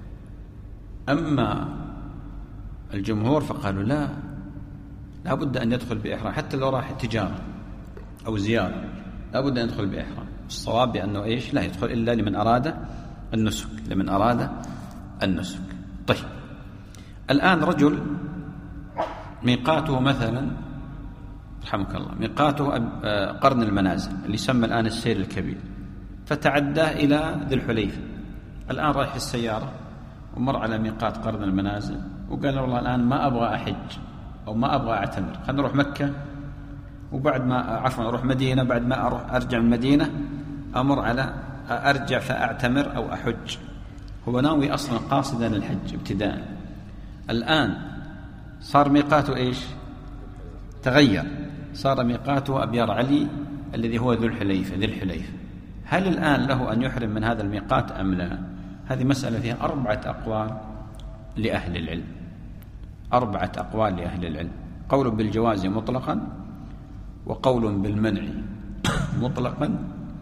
أما الجمهور فقالوا لا، لا بد أن يدخل بإحرام حتى لو راح تجارة أو زيارة، لا بد أن يدخل بإحرام. الصواب بأنه إيش؟ لا يدخل إلا لمن أراد النسك، لمن أراد النسك. طيب، الآن رجل ميقاته مثلا رحمك الله ميقاته قرن المنازل اللي يسمى الآن السير الكبير، فتعداه إلى ذي الحليفة. الآن رايح السيارة ومر على ميقات قرن المنازل وقال والله الآن ما أبغى أحج أو ما أبغى أعتمر، خلنا نروح مكة وبعد ما عفوا أروح مدينة، بعد ما أروح أرجع من المدينة أمر على أرجع فأعتمر أو أحج. هو ناوي أصلا قاصدا الحج ابتداء. الآن صار ميقاته إيش؟ تغير، صار ميقاته أبيار علي الذي هو ذو الحليفة ذي الحليفة. هل الآن له أن يحرم من هذا الميقات أم لا؟ هذه مسألة فيها أربعة أقوال لأهل العلم، أربعة أقوال لأهل العلم. قول بالجواز مطلقا، وقول بالمنع مطلقا،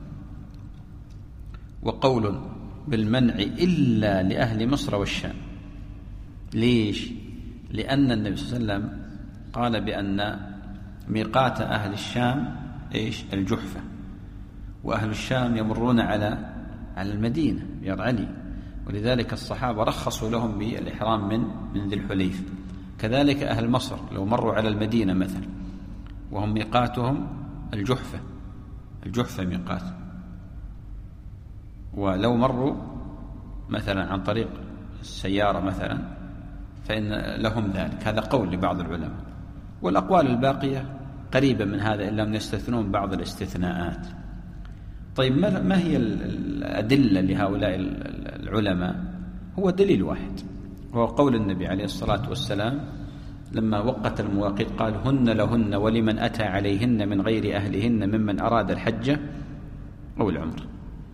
وقول بالمنع إلا لأهل مصر والشام. ليش؟ لأن النبي صلى الله عليه وسلم قال بأن ميقات أهل الشام إيش؟ الجحفة، وأهل الشام يمرون على على المدينة بيار علي، ولذلك الصحابة رخصوا لهم بالإحرام من من ذي الحليفة. كذلك أهل مصر لو مروا على المدينة مثلا وهم ميقاتهم الجحفة، الجحفة ميقات، ولو مروا مثلا عن طريق السيارة مثلا فإن لهم ذلك. هذا قول لبعض العلماء، والأقوال الباقية قريبة من هذا إلا أن يستثنون بعض الاستثناءات. طيب، ما هي الأدلة لهؤلاء العلماء؟ هو دليل واحد، وهو قول النبي عليه الصلاة والسلام لما وقت المواقيت قال: هن لهن ولمن أتى عليهن من غير أهلهن ممن أراد الحج أو العمر.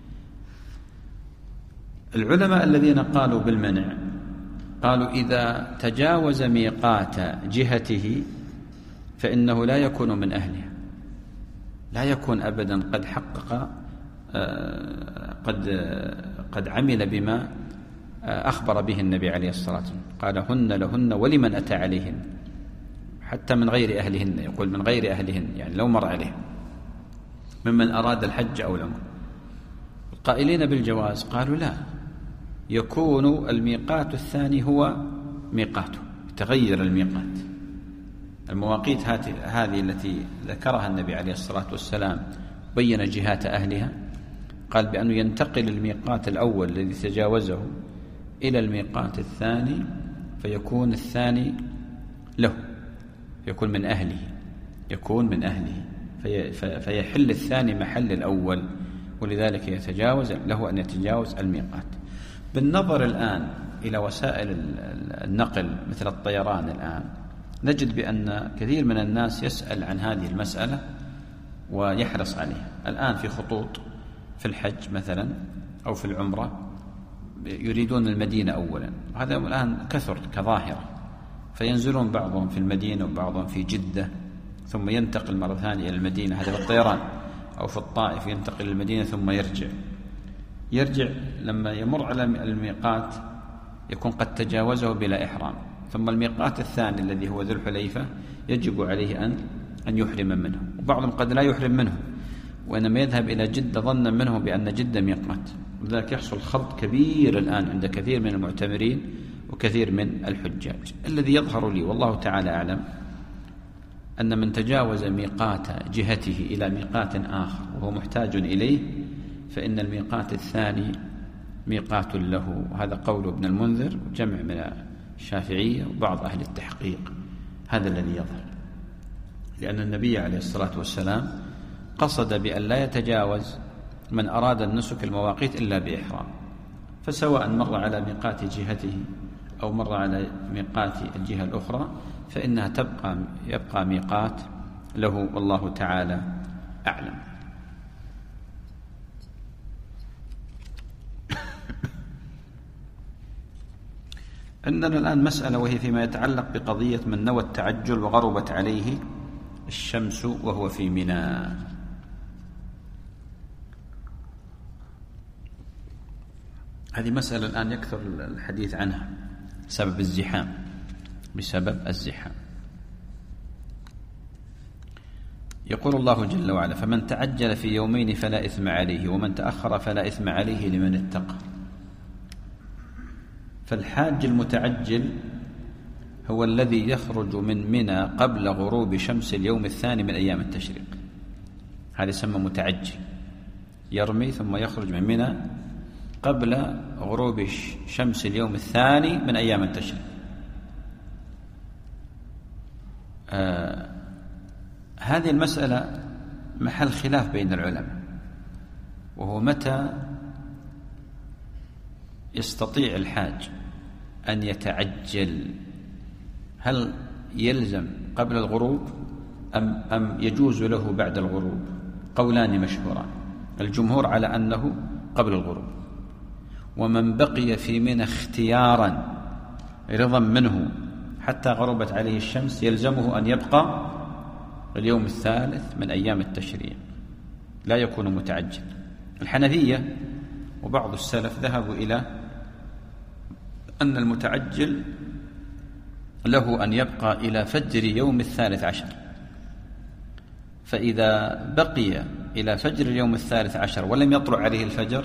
العلماء الذين قالوا بالمنع قالوا إذا تجاوز ميقات جهته فإنه لا يكون من أهلها، لا يكون أبدا قد حقق قد قد عمل بما أخبر به النبي عليه الصلاة والسلام. قال: هن لهن ولمن أتى عليهن، حتى من غير أهلهن، يقول من غير أهلهن يعني لو مر عليهم ممن أراد الحج أو العمر. القائلين بالجواز قالوا لا، يكون الميقات الثاني هو ميقاته، تغير الميقات. المواقيت هذه التي ذكرها النبي عليه الصلاة والسلام بين جهات أهلها، قال بأنه ينتقل الميقات الأول الذي تجاوزه إلى الميقات الثاني، فيكون الثاني له، يكون من أهله، يكون من أهله في فيحل الثاني محل الأول، ولذلك يتجاوز له أن يتجاوز الميقات. بالنظر الآن إلى وسائل النقل مثل الطيران الآن، نجد بأن كثير من الناس يسأل عن هذه المسألة ويحرص عليها. الآن في خطوط في الحج مثلا أو في العمرة يريدون المدينة أولا، هذا الآن كثر كظاهرة، فينزلون بعضهم في المدينة وبعضهم في جدة ثم ينتقل مرة ثانية إلى المدينة، هذا في الطيران، أو في الطائف ينتقل إلى المدينة ثم يرجع يرجع لما يمر على الميقات يكون قد تجاوزه بلا إحرام، ثم الميقات الثاني الذي هو ذو الحليفة يجب عليه أن أن يحرم منه، وبعضهم قد لا يحرم منه وإنما يذهب إلى جدة ظنا منه بأن جدة ميقات، ولذلك يحصل خلط كبير الآن عند كثير من المعتمرين وكثير من الحجاج. الذي يظهر لي والله تعالى أعلم أن من تجاوز ميقات جهته إلى ميقات آخر وهو محتاج إليه فإن الميقات الثاني ميقات له، وهذا قول ابن المنذر وجمع من الشافعية وبعض أهل التحقيق. هذا الذي يظهر، لأن النبي عليه الصلاة والسلام قصد بأن لا يتجاوز من أراد النسك المواقيت إلا بإحرام، فسواء مر على ميقات جهته أو مر على ميقات الجهة الأخرى فإنها تبقى يبقى ميقات له، والله تعالى أعلم. عندنا الآن مسألة وهي فيما يتعلق بقضية من نوى التعجل وغربت عليه الشمس وهو في منى. هذه مسألة الآن يكثر الحديث عنها بسبب الزحام بسبب الزحام يقول الله جل وعلا: فمن تعجل في يومين فلا إثم عليه ومن تأخر فلا إثم عليه لمن اتقى. فالحاج المتعجل هو الذي يخرج من منى قبل غروب شمس اليوم الثاني من أيام التشريق، هذا يسمى متعجل، يرمي ثم يخرج من منى قبل غروب شمس اليوم الثاني من أيام التشريق. آه هذه المسألة محل خلاف بين العلماء، وهو متى يستطيع الحاج أن يتعجل، هل يلزم قبل الغروب أم, أم يجوز له بعد الغروب؟ قولان مشهوران، الجمهور على أنه قبل الغروب، ومن بقي في منى اختيارا رضا منه حتى غربت عليه الشمس يلزمه أن يبقى اليوم الثالث من أيام التشريق، لا يكون متعجل. الحنفية وبعض السلف ذهبوا إلى أن المتعجل له أن يبقى إلى فجر يوم الثالث عشر، فإذا بقي إلى فجر اليوم الثالث عشر ولم يطلع عليه الفجر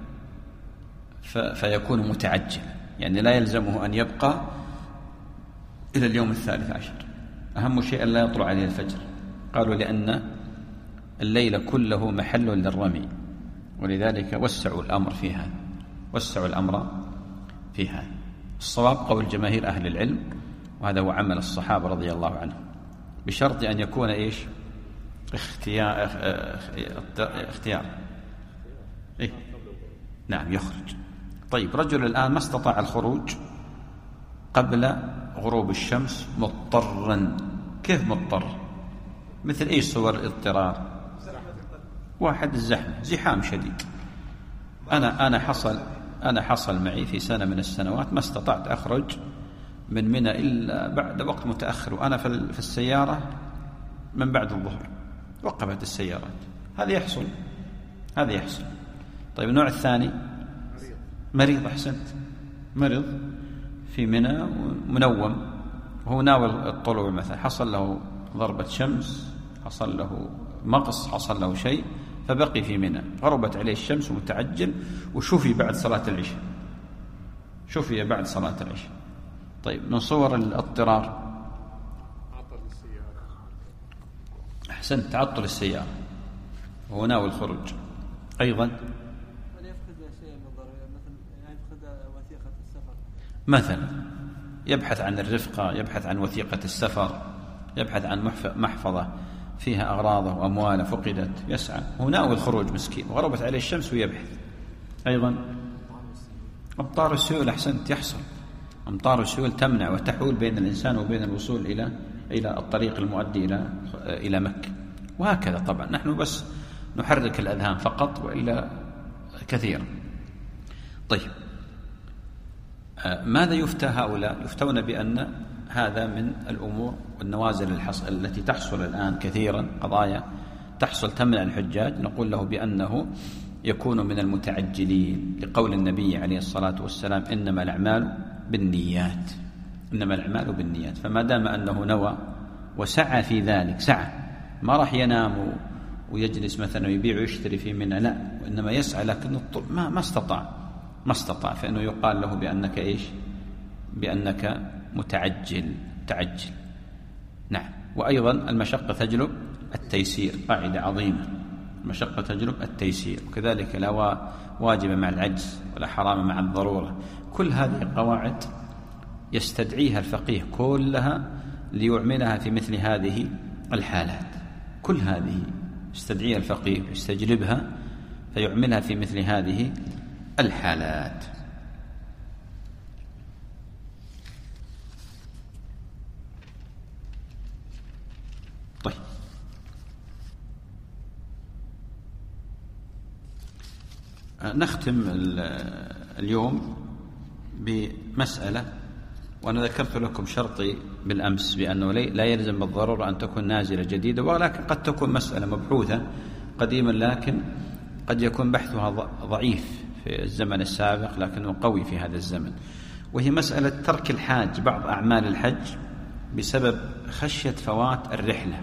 فيكون متعجل، يعني لا يلزمه أن يبقى إلى اليوم الثالث عشر. أهم شيء أن لا يطلع عليه الفجر، قالوا لأن الليل كله محل للرمي، ولذلك وسعوا الأمر في هذا وسعوا الأمر في هذا. الصواب قول جماهير أهل العلم، وهذا هو عمل الصحابة رضي الله عنهم، بشرط أن يكون إيش اختيار اختيار إيه؟ نعم يخرج. طيب، رجل الآن ما استطاع الخروج قبل غروب الشمس مضطرا، كيف مضطر؟ مثل أي صور الاضطرار؟ واحد الزحمة، زحام شديد. أنا أنا حصل أنا حصل معي في سنة من السنوات ما استطعت أخرج من منى إلا بعد وقت متأخر، وأنا في السيارة من بعد الظهر وقفت السيارات. هذا يحصل هذا يحصل طيب، النوع الثاني مريض، أحسنت، مريض في منى منوم وهو ناوي الطلوع مثلا، حصل له ضربة شمس، حصل له مقص، حصل له شيء، فبقي في منى، غربت عليه الشمس متعجل وشوفي بعد صلاة العشاء شوفي بعد صلاة العشاء. طيب، من صور الاضطرار عطل السيارة، أحسنت، تعطل السيارة وهو ناوي الخروج أيضا، مثلا يبحث عن الرفقة، يبحث عن وثيقة السفر، يبحث عن محفظة فيها أغراضه وأمواله فقدت يسعى، هو ناوي الخروج مسكين وغربت عليه الشمس ويبحث. أيضا أمطار السيول، أحسنت، يحصل أمطار السيول تمنع وتحول بين الإنسان وبين الوصول إلى إلى الطريق المؤدي إلى إلى مكة، وهكذا. طبعا نحن بس نحرك الأذهان فقط، وإلا كثيرا. طيب، ماذا يفتى هؤلاء؟ يفتون بأن هذا من الأمور والنوازل الحص... التي تحصل الآن كثيرا، قضايا تحصل تمنع الحجاج. نقول له بأنه يكون من المتعجلين، لقول النبي عليه الصلاة والسلام: إنما الأعمال بالنيات، إنما الأعمال بالنيات. فما دام أنه نوى وسعى في ذلك، سعى، ما راح ينام ويجلس مثلا ويبيع ويشتري في منى، لا، وإنما يسعى، لكن ما ما استطاع ما استطاع فإنه يقال له بأنك إيش؟ بأنك متعجل تعجل. نعم. وأيضا المشقة تجلب التيسير، قاعدة عظيمة، المشقة تجلب التيسير. وكذلك لا واجب مع العجز ولا حرام مع الضرورة. كل هذه قواعد يستدعيها الفقيه كلها ليعملها في مثل هذه الحالات. كل هذه يستدعيها الفقيه ويستجلبها فيعملها في مثل هذه الحالات. طيب، نختم اليوم بمسألة، وأنا ذكرت لكم شرطي بالأمس بأنه لا يلزم بالضرورة أن تكون نازلة جديدة، ولكن قد تكون مسألة مبحوثة قديما، لكن قد يكون بحثها ضعيف في الزمن السابق لكنه قوي في هذا الزمن، وهي مسألة ترك الحاج بعض أعمال الحج بسبب خشية فوات الرحلة.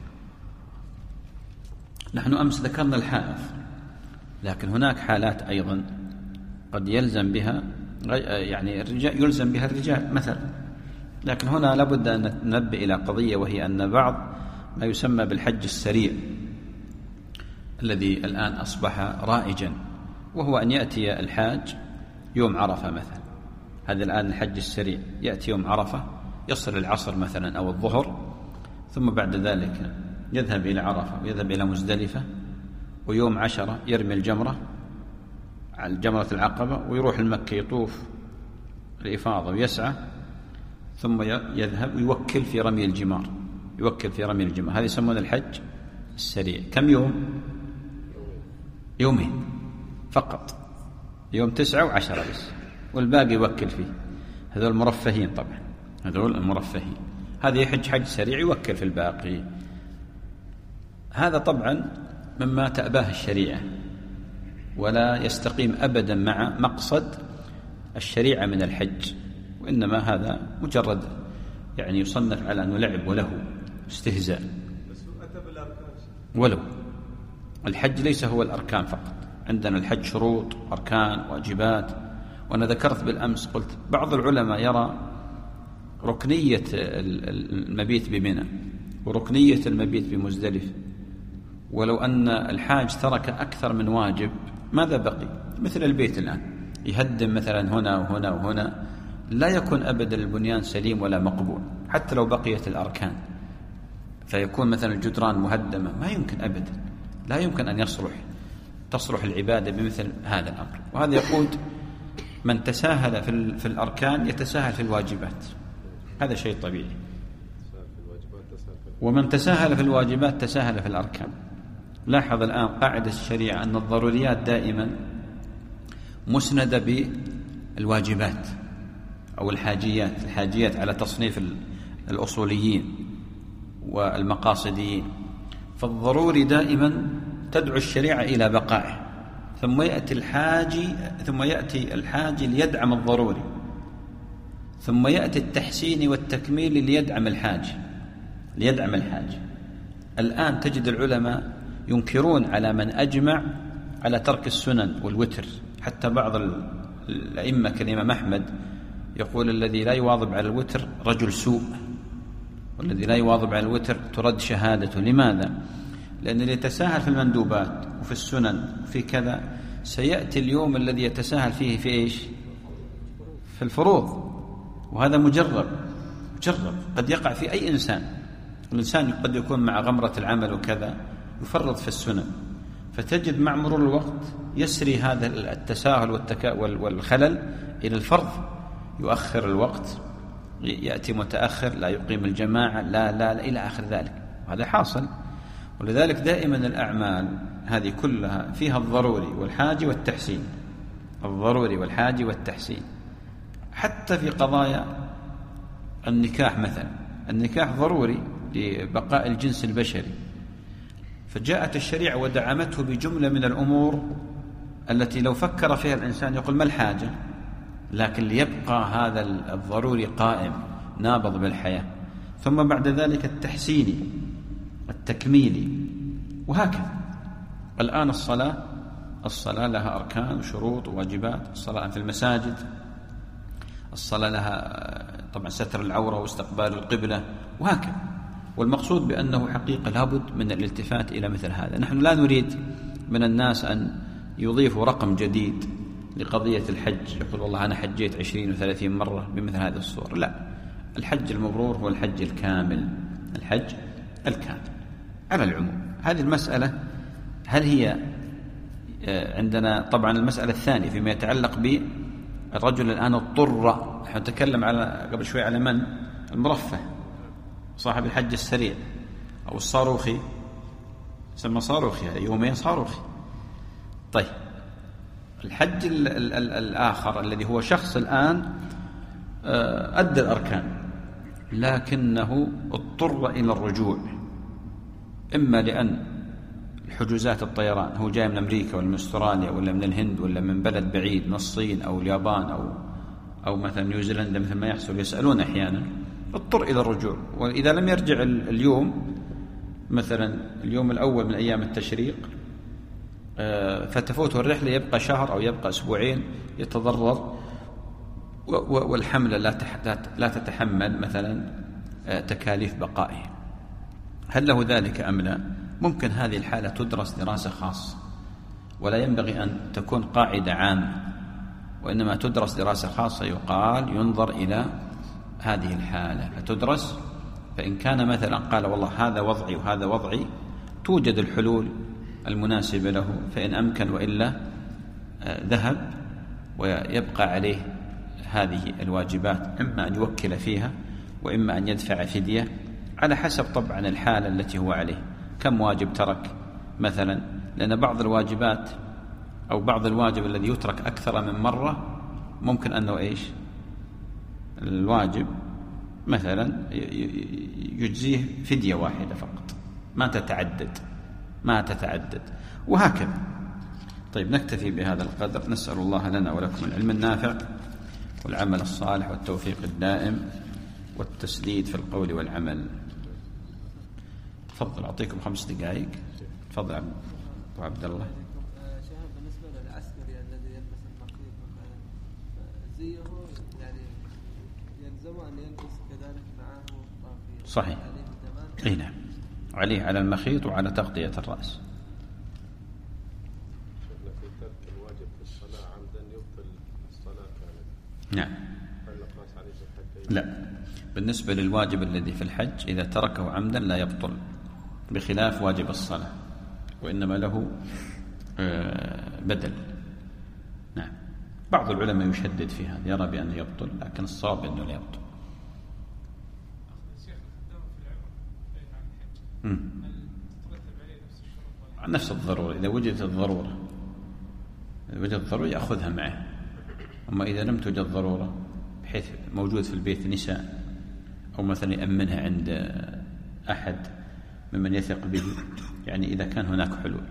نحن أمس ذكرنا الحائض، لكن هناك حالات أيضا قد يلزم بها، يعني الرجال يلزم بها الرجال مثلا. لكن هنا لابد أن ننبه إلى قضية، وهي أن بعض ما يسمى بالحج السريع الذي الآن أصبح رائجا، وهو أن يأتي الحاج يوم عرفة مثلا. هذا الآن الحج السريع، يأتي يوم عرفة يصل العصر مثلا أو الظهر، ثم بعد ذلك يذهب إلى عرفة ويذهب إلى مزدلفة، ويوم عشرة يرمي الجمرة على جمرة العقبة ويروح المكة يطوف الإفاضة ويسعى، ثم يذهب ويوكل في رمي الجمار، يوكل في رمي الجمار. هذا يسمونه الحج السريع. كم يوم؟ يومين فقط، يوم تسعة وعشرة بس، والباقي يوكل فيه. هذول المرفهين طبعا، هذول المرفهين. هذا يحج حج سريع يوكل في الباقي. هذا طبعا مما تأباه الشريعة، ولا يستقيم أبدا مع مقصد الشريعة من الحج، وإنما هذا مجرد يعني يصنف على أنه لعب وله استهزاء. ولو الحج ليس هو الأركان فقط، عندنا الحج شروط، أركان، واجبات. وأنا ذكرت بالأمس قلت بعض العلماء يرى ركنية المبيت بمنى وركنية المبيت بمزدلف، ولو أن الحاج ترك أكثر من واجب ماذا بقي؟ مثل البيت الآن يهدم مثلا هنا وهنا وهنا، لا يكون أبدا البنيان سليم ولا مقبول حتى لو بقيت الأركان، فيكون مثلا الجدران مهدمة، ما يمكن أبدا، لا يمكن أن يصلح تصلح العبادة بمثل هذا الأمر. وهذا يقود من تساهل في, في الأركان يتساهل في الواجبات، هذا شيء طبيعي، ومن تساهل في الواجبات تساهل في الأركان. لاحظ الآن قاعدة الشريعة أن الضروريات دائما مسندة بالواجبات أو الحاجيات، الحاجيات على تصنيف الأصوليين والمقاصديين. فالضروري دائما تدعو الشريعة إلى بقائه، ثم يأتي الحاجي ثم يأتي الحاجي ليدعم الضروري، ثم يأتي التحسين والتكميل ليدعم الحاج ليدعم الحاج. الآن تجد العلماء ينكرون على من أجمع على ترك السنن والوتر، حتى بعض الأئمة كالإمام أحمد يقول الذي لا يواظب على الوتر رجل سوء، والذي لا يواظب على الوتر ترد شهادته. لماذا؟ لأن اللي يتساهل في المندوبات وفي السنن وفي كذا سيأتي اليوم الذي يتساهل فيه في إيش؟ في الفروض، وهذا مجرب مجرب قد يقع في أي إنسان. الإنسان قد يكون مع غمرة العمل وكذا يفرط في السنن، فتجد مع مرور الوقت يسري هذا التساهل والخلل إلى الفرض، يؤخر الوقت، يأتي متأخر، لا يقيم الجماعة، لا لا, لا إلى آخر ذلك. هذا حاصل. ولذلك دائما الأعمال هذه كلها فيها الضروري والحاجي والتحسين، الضروري والحاجي والتحسين. حتى في قضايا النكاح مثلا، النكاح ضروري لبقاء الجنس البشري، فجاءت الشريعة ودعمته بجملة من الأمور التي لو فكر فيها الإنسان يقول ما الحاجة، لكن ليبقى هذا الضروري قائم نابض بالحياة. ثم بعد ذلك التحسيني التكميلي، وهكذا. الآن الصلاة الصلاة لها أركان وشروط وواجبات، الصلاة في المساجد، الصلاة لها طبعا ستر العورة واستقبال القبلة، وهكذا. والمقصود بأنه حقيقة لابد من الالتفات إلى مثل هذا. نحن لا نريد من الناس أن يضيفوا رقم جديد لقضية الحج، يقول والله أنا حجيت عشرين وثلاثين مرة بمثل هذه الصور. لا، الحج المبرور هو الحج الكامل، الحج الكامل على العموم. هذه المسألة هل هي عندنا طبعا المسألة الثانية فيما يتعلق بالرجل الآن اضطر، نحن نتكلم على قبل شوي على من؟ المرفه، صاحب الحج السريع أو الصاروخي، يسمى صاروخي، هذا يومين صاروخي. طيب الحج ال ال ال الآخر الذي هو شخص الآن أدى الأركان لكنه اضطر إلى الرجوع، إما لأن حجوزات الطيران، هو جاي من أمريكا ولا من أستراليا ولا من الهند ولا من بلد بعيد من الصين أو اليابان أو أو مثلا نيوزيلندا مثل ما يحصل، يسألون أحيانا، اضطر إلى الرجوع. وإذا لم يرجع اليوم مثلا اليوم الأول من أيام التشريق فتفوته الرحلة، يبقى شهر أو يبقى أسبوعين يتضرر، والحملة لا تتحمل مثلا تكاليف بقائه. هل له ذلك أم لا؟ ممكن هذه الحالة تدرس دراسة خاصة، ولا ينبغي أن تكون قاعدة عامة، وإنما تدرس دراسة خاصة، يقال ينظر إلى هذه الحالة فتدرس. فإن كان مثلا قال والله هذا وضعي وهذا وضعي، توجد الحلول المناسبة له، فإن أمكن، وإلا ذهب ويبقى عليه هذه الواجبات، إما أن يوكل فيها وإما أن يدفع فدية على حسب طبعا الحالة التي هو عليه. كم واجب ترك مثلا، لأن بعض الواجبات أو بعض الواجب الذي يترك أكثر من مرة ممكن أنه إيش الواجب مثلا يجزيه فدية واحدة فقط، ما تتعدد ما تتعدد وهكذا. طيب نكتفي بهذا القدر، نسأل الله لنا ولكم العلم النافع والعمل الصالح والتوفيق الدائم والتسديد في القول والعمل. تفضل، أعطيكم خمس دقائق. تفضل أبو عبد الله. شيخ بالنسبة للعسكري الذي يلبس النقيب زيه، يعني يلزم أن يلبس كذلك معه طافية؟ صحيح. أي نعم، عليه على المخيط وعلى تغطية الرأس. شيخنا في ترك الواجب في الصلاة عمدا يبطل الصلاة كاملة. نعم. هل نقاس عليه في الحج؟ لا، بالنسبة للواجب الذي في الحج إذا تركه عمدا لا يبطل، بخلاف واجب الصلاة، وإنما له بدل. نعم. بعض العلماء يشدد في هذا، يرى بأنه يبطل، لكن الصواب أنه لا يبطل. نفس الضرورة، إذا وجدت الضرورة إذا وجدت الضرورة يأخذها معه. أما إذا لم توجد ضرورة بحيث موجود في البيت نساء أو مثلا يأمنها عند أحد ممن يثق به، يعني إذا كان هناك حلول.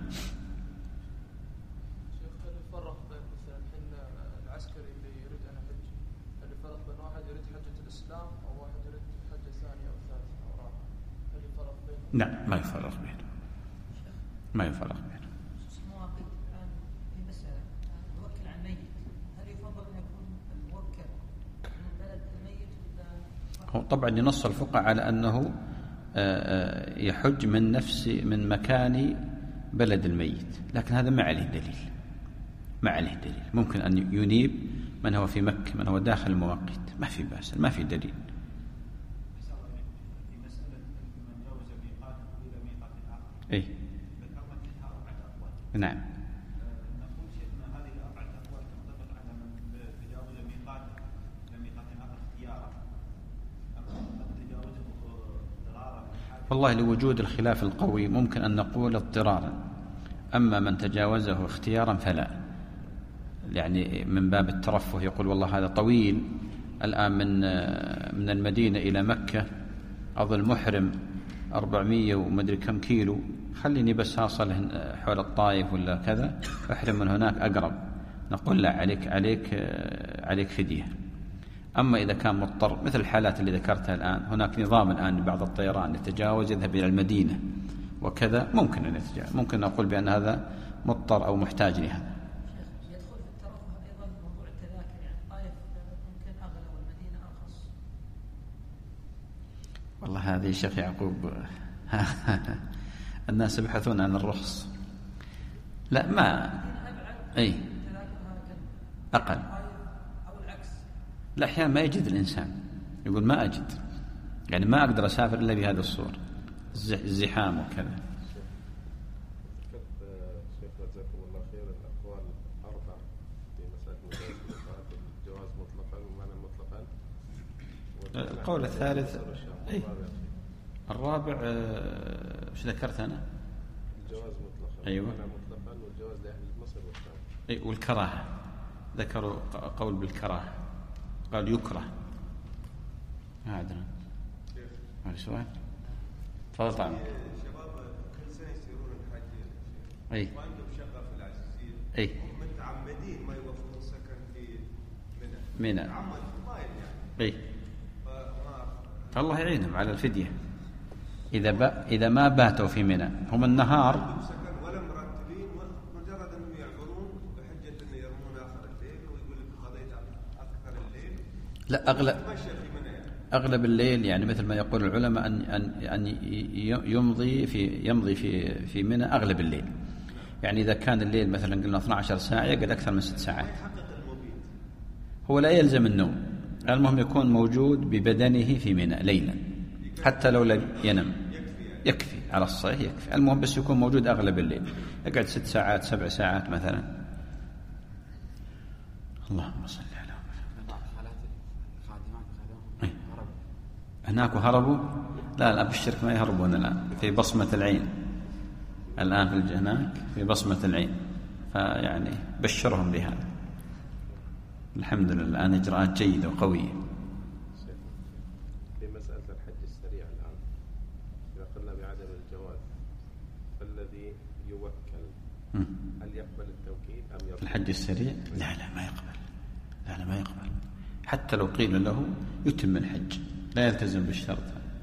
شيخ، هل يفرق بين مثلا حين العسكري اللي يريد أن يحج، هل يفرق بين واحد يريد حجة الإسلام أو واحد يريد حجة ثانية أو ثالثة أو رابعة؟ هل يفرق بينهم؟ لا، ما يفرق بينهم، ما يفرق بينهم. مواقيت الآن في مسألة الموكل عن ميت، هل يفضل أن يكون الموكل من بلد الميت ولا؟ طبعا ينص الفقهاء على أنه يحج من نفس من مكان بلد الميت، لكن هذا ما عليه دليل، ما عليه دليل. ممكن أن ينيب من هو في مكة، من هو داخل المواقيت، ما في بأس، ما في دليل. في مسألة من جاوز إيه ذكرنا فيها أربعة أقوال. نعم. نقول شيخنا هذه الأربعة أقوال تنطبق على من تجاوز الميقات لميقات هذا اختيارا أم من تجاوزه اضطرارا؟ والله لوجود الخلاف القوي ممكن أن نقول اضطرارا، أما من تجاوزه اختيارا فلا، يعني من باب الترفه يقول والله هذا طويل الآن من من المدينة إلى مكة أظل محرم أربعمية ومدري كم كيلو، خليني بس أصل حول الطائف ولا كذا أحرم من هناك أقرب، نقول لا، عليك عليك عليك فدية. أما إذا كان مضطر مثل الحالات اللي ذكرتها الآن، هناك نظام الآن بعض الطيران يتجاوز يذهب إلى المدينة وكذا، ممكن أن يتجاوز، ممكن نقول بأن هذا مضطر أو محتاج لهذا. يدخل في الترفه أيضا موضوع التذاكر، يعني الطائف ممكن أغلى والمدينة أرخص. والله هذه شيخ يعقوب الناس يبحثون عن الرخص، لا ما أي أقل، أو العكس. لا أحيانا ما يجد الإنسان، يقول ما أجد، يعني ما أقدر أسافر إلا بهذا الصور، الزحام وكذا. شيخنا جزاكم الله خير، الأقوال أربع في مسألة الجواز مطلقا ومعنى مطلقا. القول الثالث أي الرابع ايش ذكرت أنا؟ الجواز مطلقا. أيوة. مطلقا والجواز لأهل مصر والشام. أي والكراهة، ذكروا قول بالكراهة، قال يكره. ما أدري. هذا سؤال. تفضل طعم. شباب كل سنة يصيرون الحج. أي. وعندهم شقة في العزيزية. أي. هم متعمدين ما يوفرون سكن في منى. منى. تعمد مايل يعني. أي. فما الله يعينهم على الفدية. إذا ب... إذا ما باتوا في منى هم النهار سكن ولا مرتبين، مجرد أنهم يعبرون بحجة أنه يرمون آخر الليل ويقول لك قضيت أكثر الليل. لا أغلب ماشي في منى يعني. أغلب الليل، يعني مثل ما يقول العلماء أن أن أن يمضي في يمضي في في منى أغلب الليل، يعني إذا كان الليل مثلا قلنا اثنتي عشرة ساعة يقعد أكثر من ست ساعات. هو لا يلزم النوم، المهم يكون موجود ببدنه في منى ليلا حتى لو لم ينم، يكفي على الصحيح يكفي، المهم بس يكون موجود أغلب الليل، يقعد ست ساعات سبع ساعات مثلا. اللهم صل على محمد. هناك وهربوا؟ لا لا بالشرك ما يهربون الآن، في بصمة العين الآن في الجناك في بصمة العين، فيعني بشرهم بهذا. الحمد لله الآن إجراءات جيدة وقوية. في مسألة الحج السريع الآن، إذا قلنا بعدم الجواز فالذي يوكل هل يقبل التوكيل أم يرفض؟ الحج السريع لا لا ما يقبل، لا لا ما يقبل، حتى لو قيل له يتم الحج لا يلتزم بالشرط.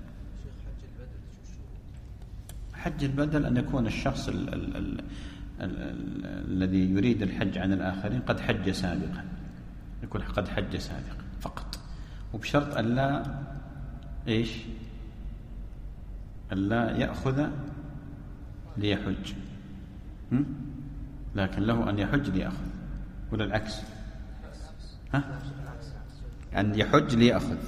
حج البدل أن يكون الشخص ال ال ال ال ال الذي يريد الحج عن الآخرين قد حج سابقا، يكون قد حج سابقا فقط، وبشرط أن لا إيش أن لا يأخذ ليحج، لكن له أن يحج ليأخذ ولا العكس؟ ها؟ أن يحج ليأخذ،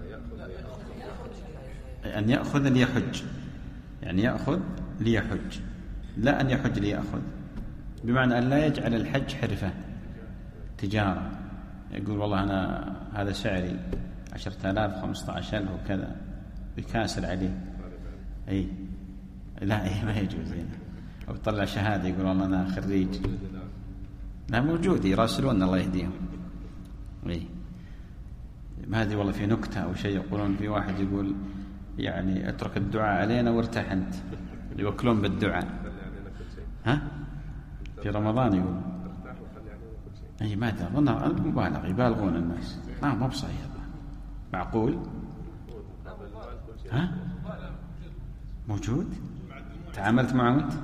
أن يأخذ ليحج، يعني يأخذ ليحج، لا أن يحج ليأخذ، بمعنى أن لا يجعل الحج حرفة تجارة، يقول والله أنا هذا سعري عشرة آلاف خمسة عشر ألف وكذا بيكاسر عليه. أي لا أي ما يجوز هنا، أو يطلع شهادة يقول والله أنا خريج، لا موجود يراسلون الله يهديهم. أي ما هذه والله في نكتة أو شيء، يقولون في واحد يقول يعني اترك الدعاء علينا وارتاح أنت، يوكلون بالدعاء. ها في رمضان يقول أي ما أدري، أظن المبالغ يبالغون الناس، ما مو بصحيح معقول. ها موجود تعاملت معه أنت؟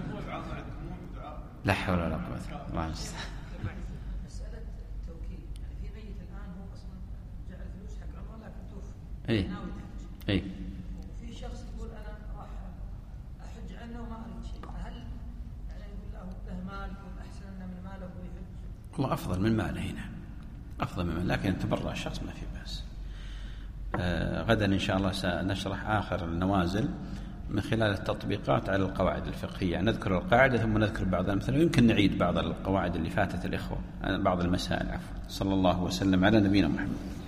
لا حول ولا قوة إلا بالله. مسألة التوكيل، يعني في ميت الآن هو أصلا جعل فلوس حق عمره لكن توفي أي ناوي الحج، أي وفي شخص يقول أنا راح أحج عنه وما أريد شيء، هل يعني يقول له له مال والأحسن أنه من ماله ويحج؟ والله أفضل من ماله هنا، أفضل من ماله، لكن تبرع الشخص ما في بأس. آه غدا إن شاء الله سنشرح آخر النوازل من خلال التطبيقات على القواعد الفقهية. نذكر القاعدة ثم نذكر بعض الأمثلة، ويمكن نعيد بعض القواعد اللي فاتت الإخوة، بعض المسائل. عفوا. صلى الله وسلم على نبينا محمد.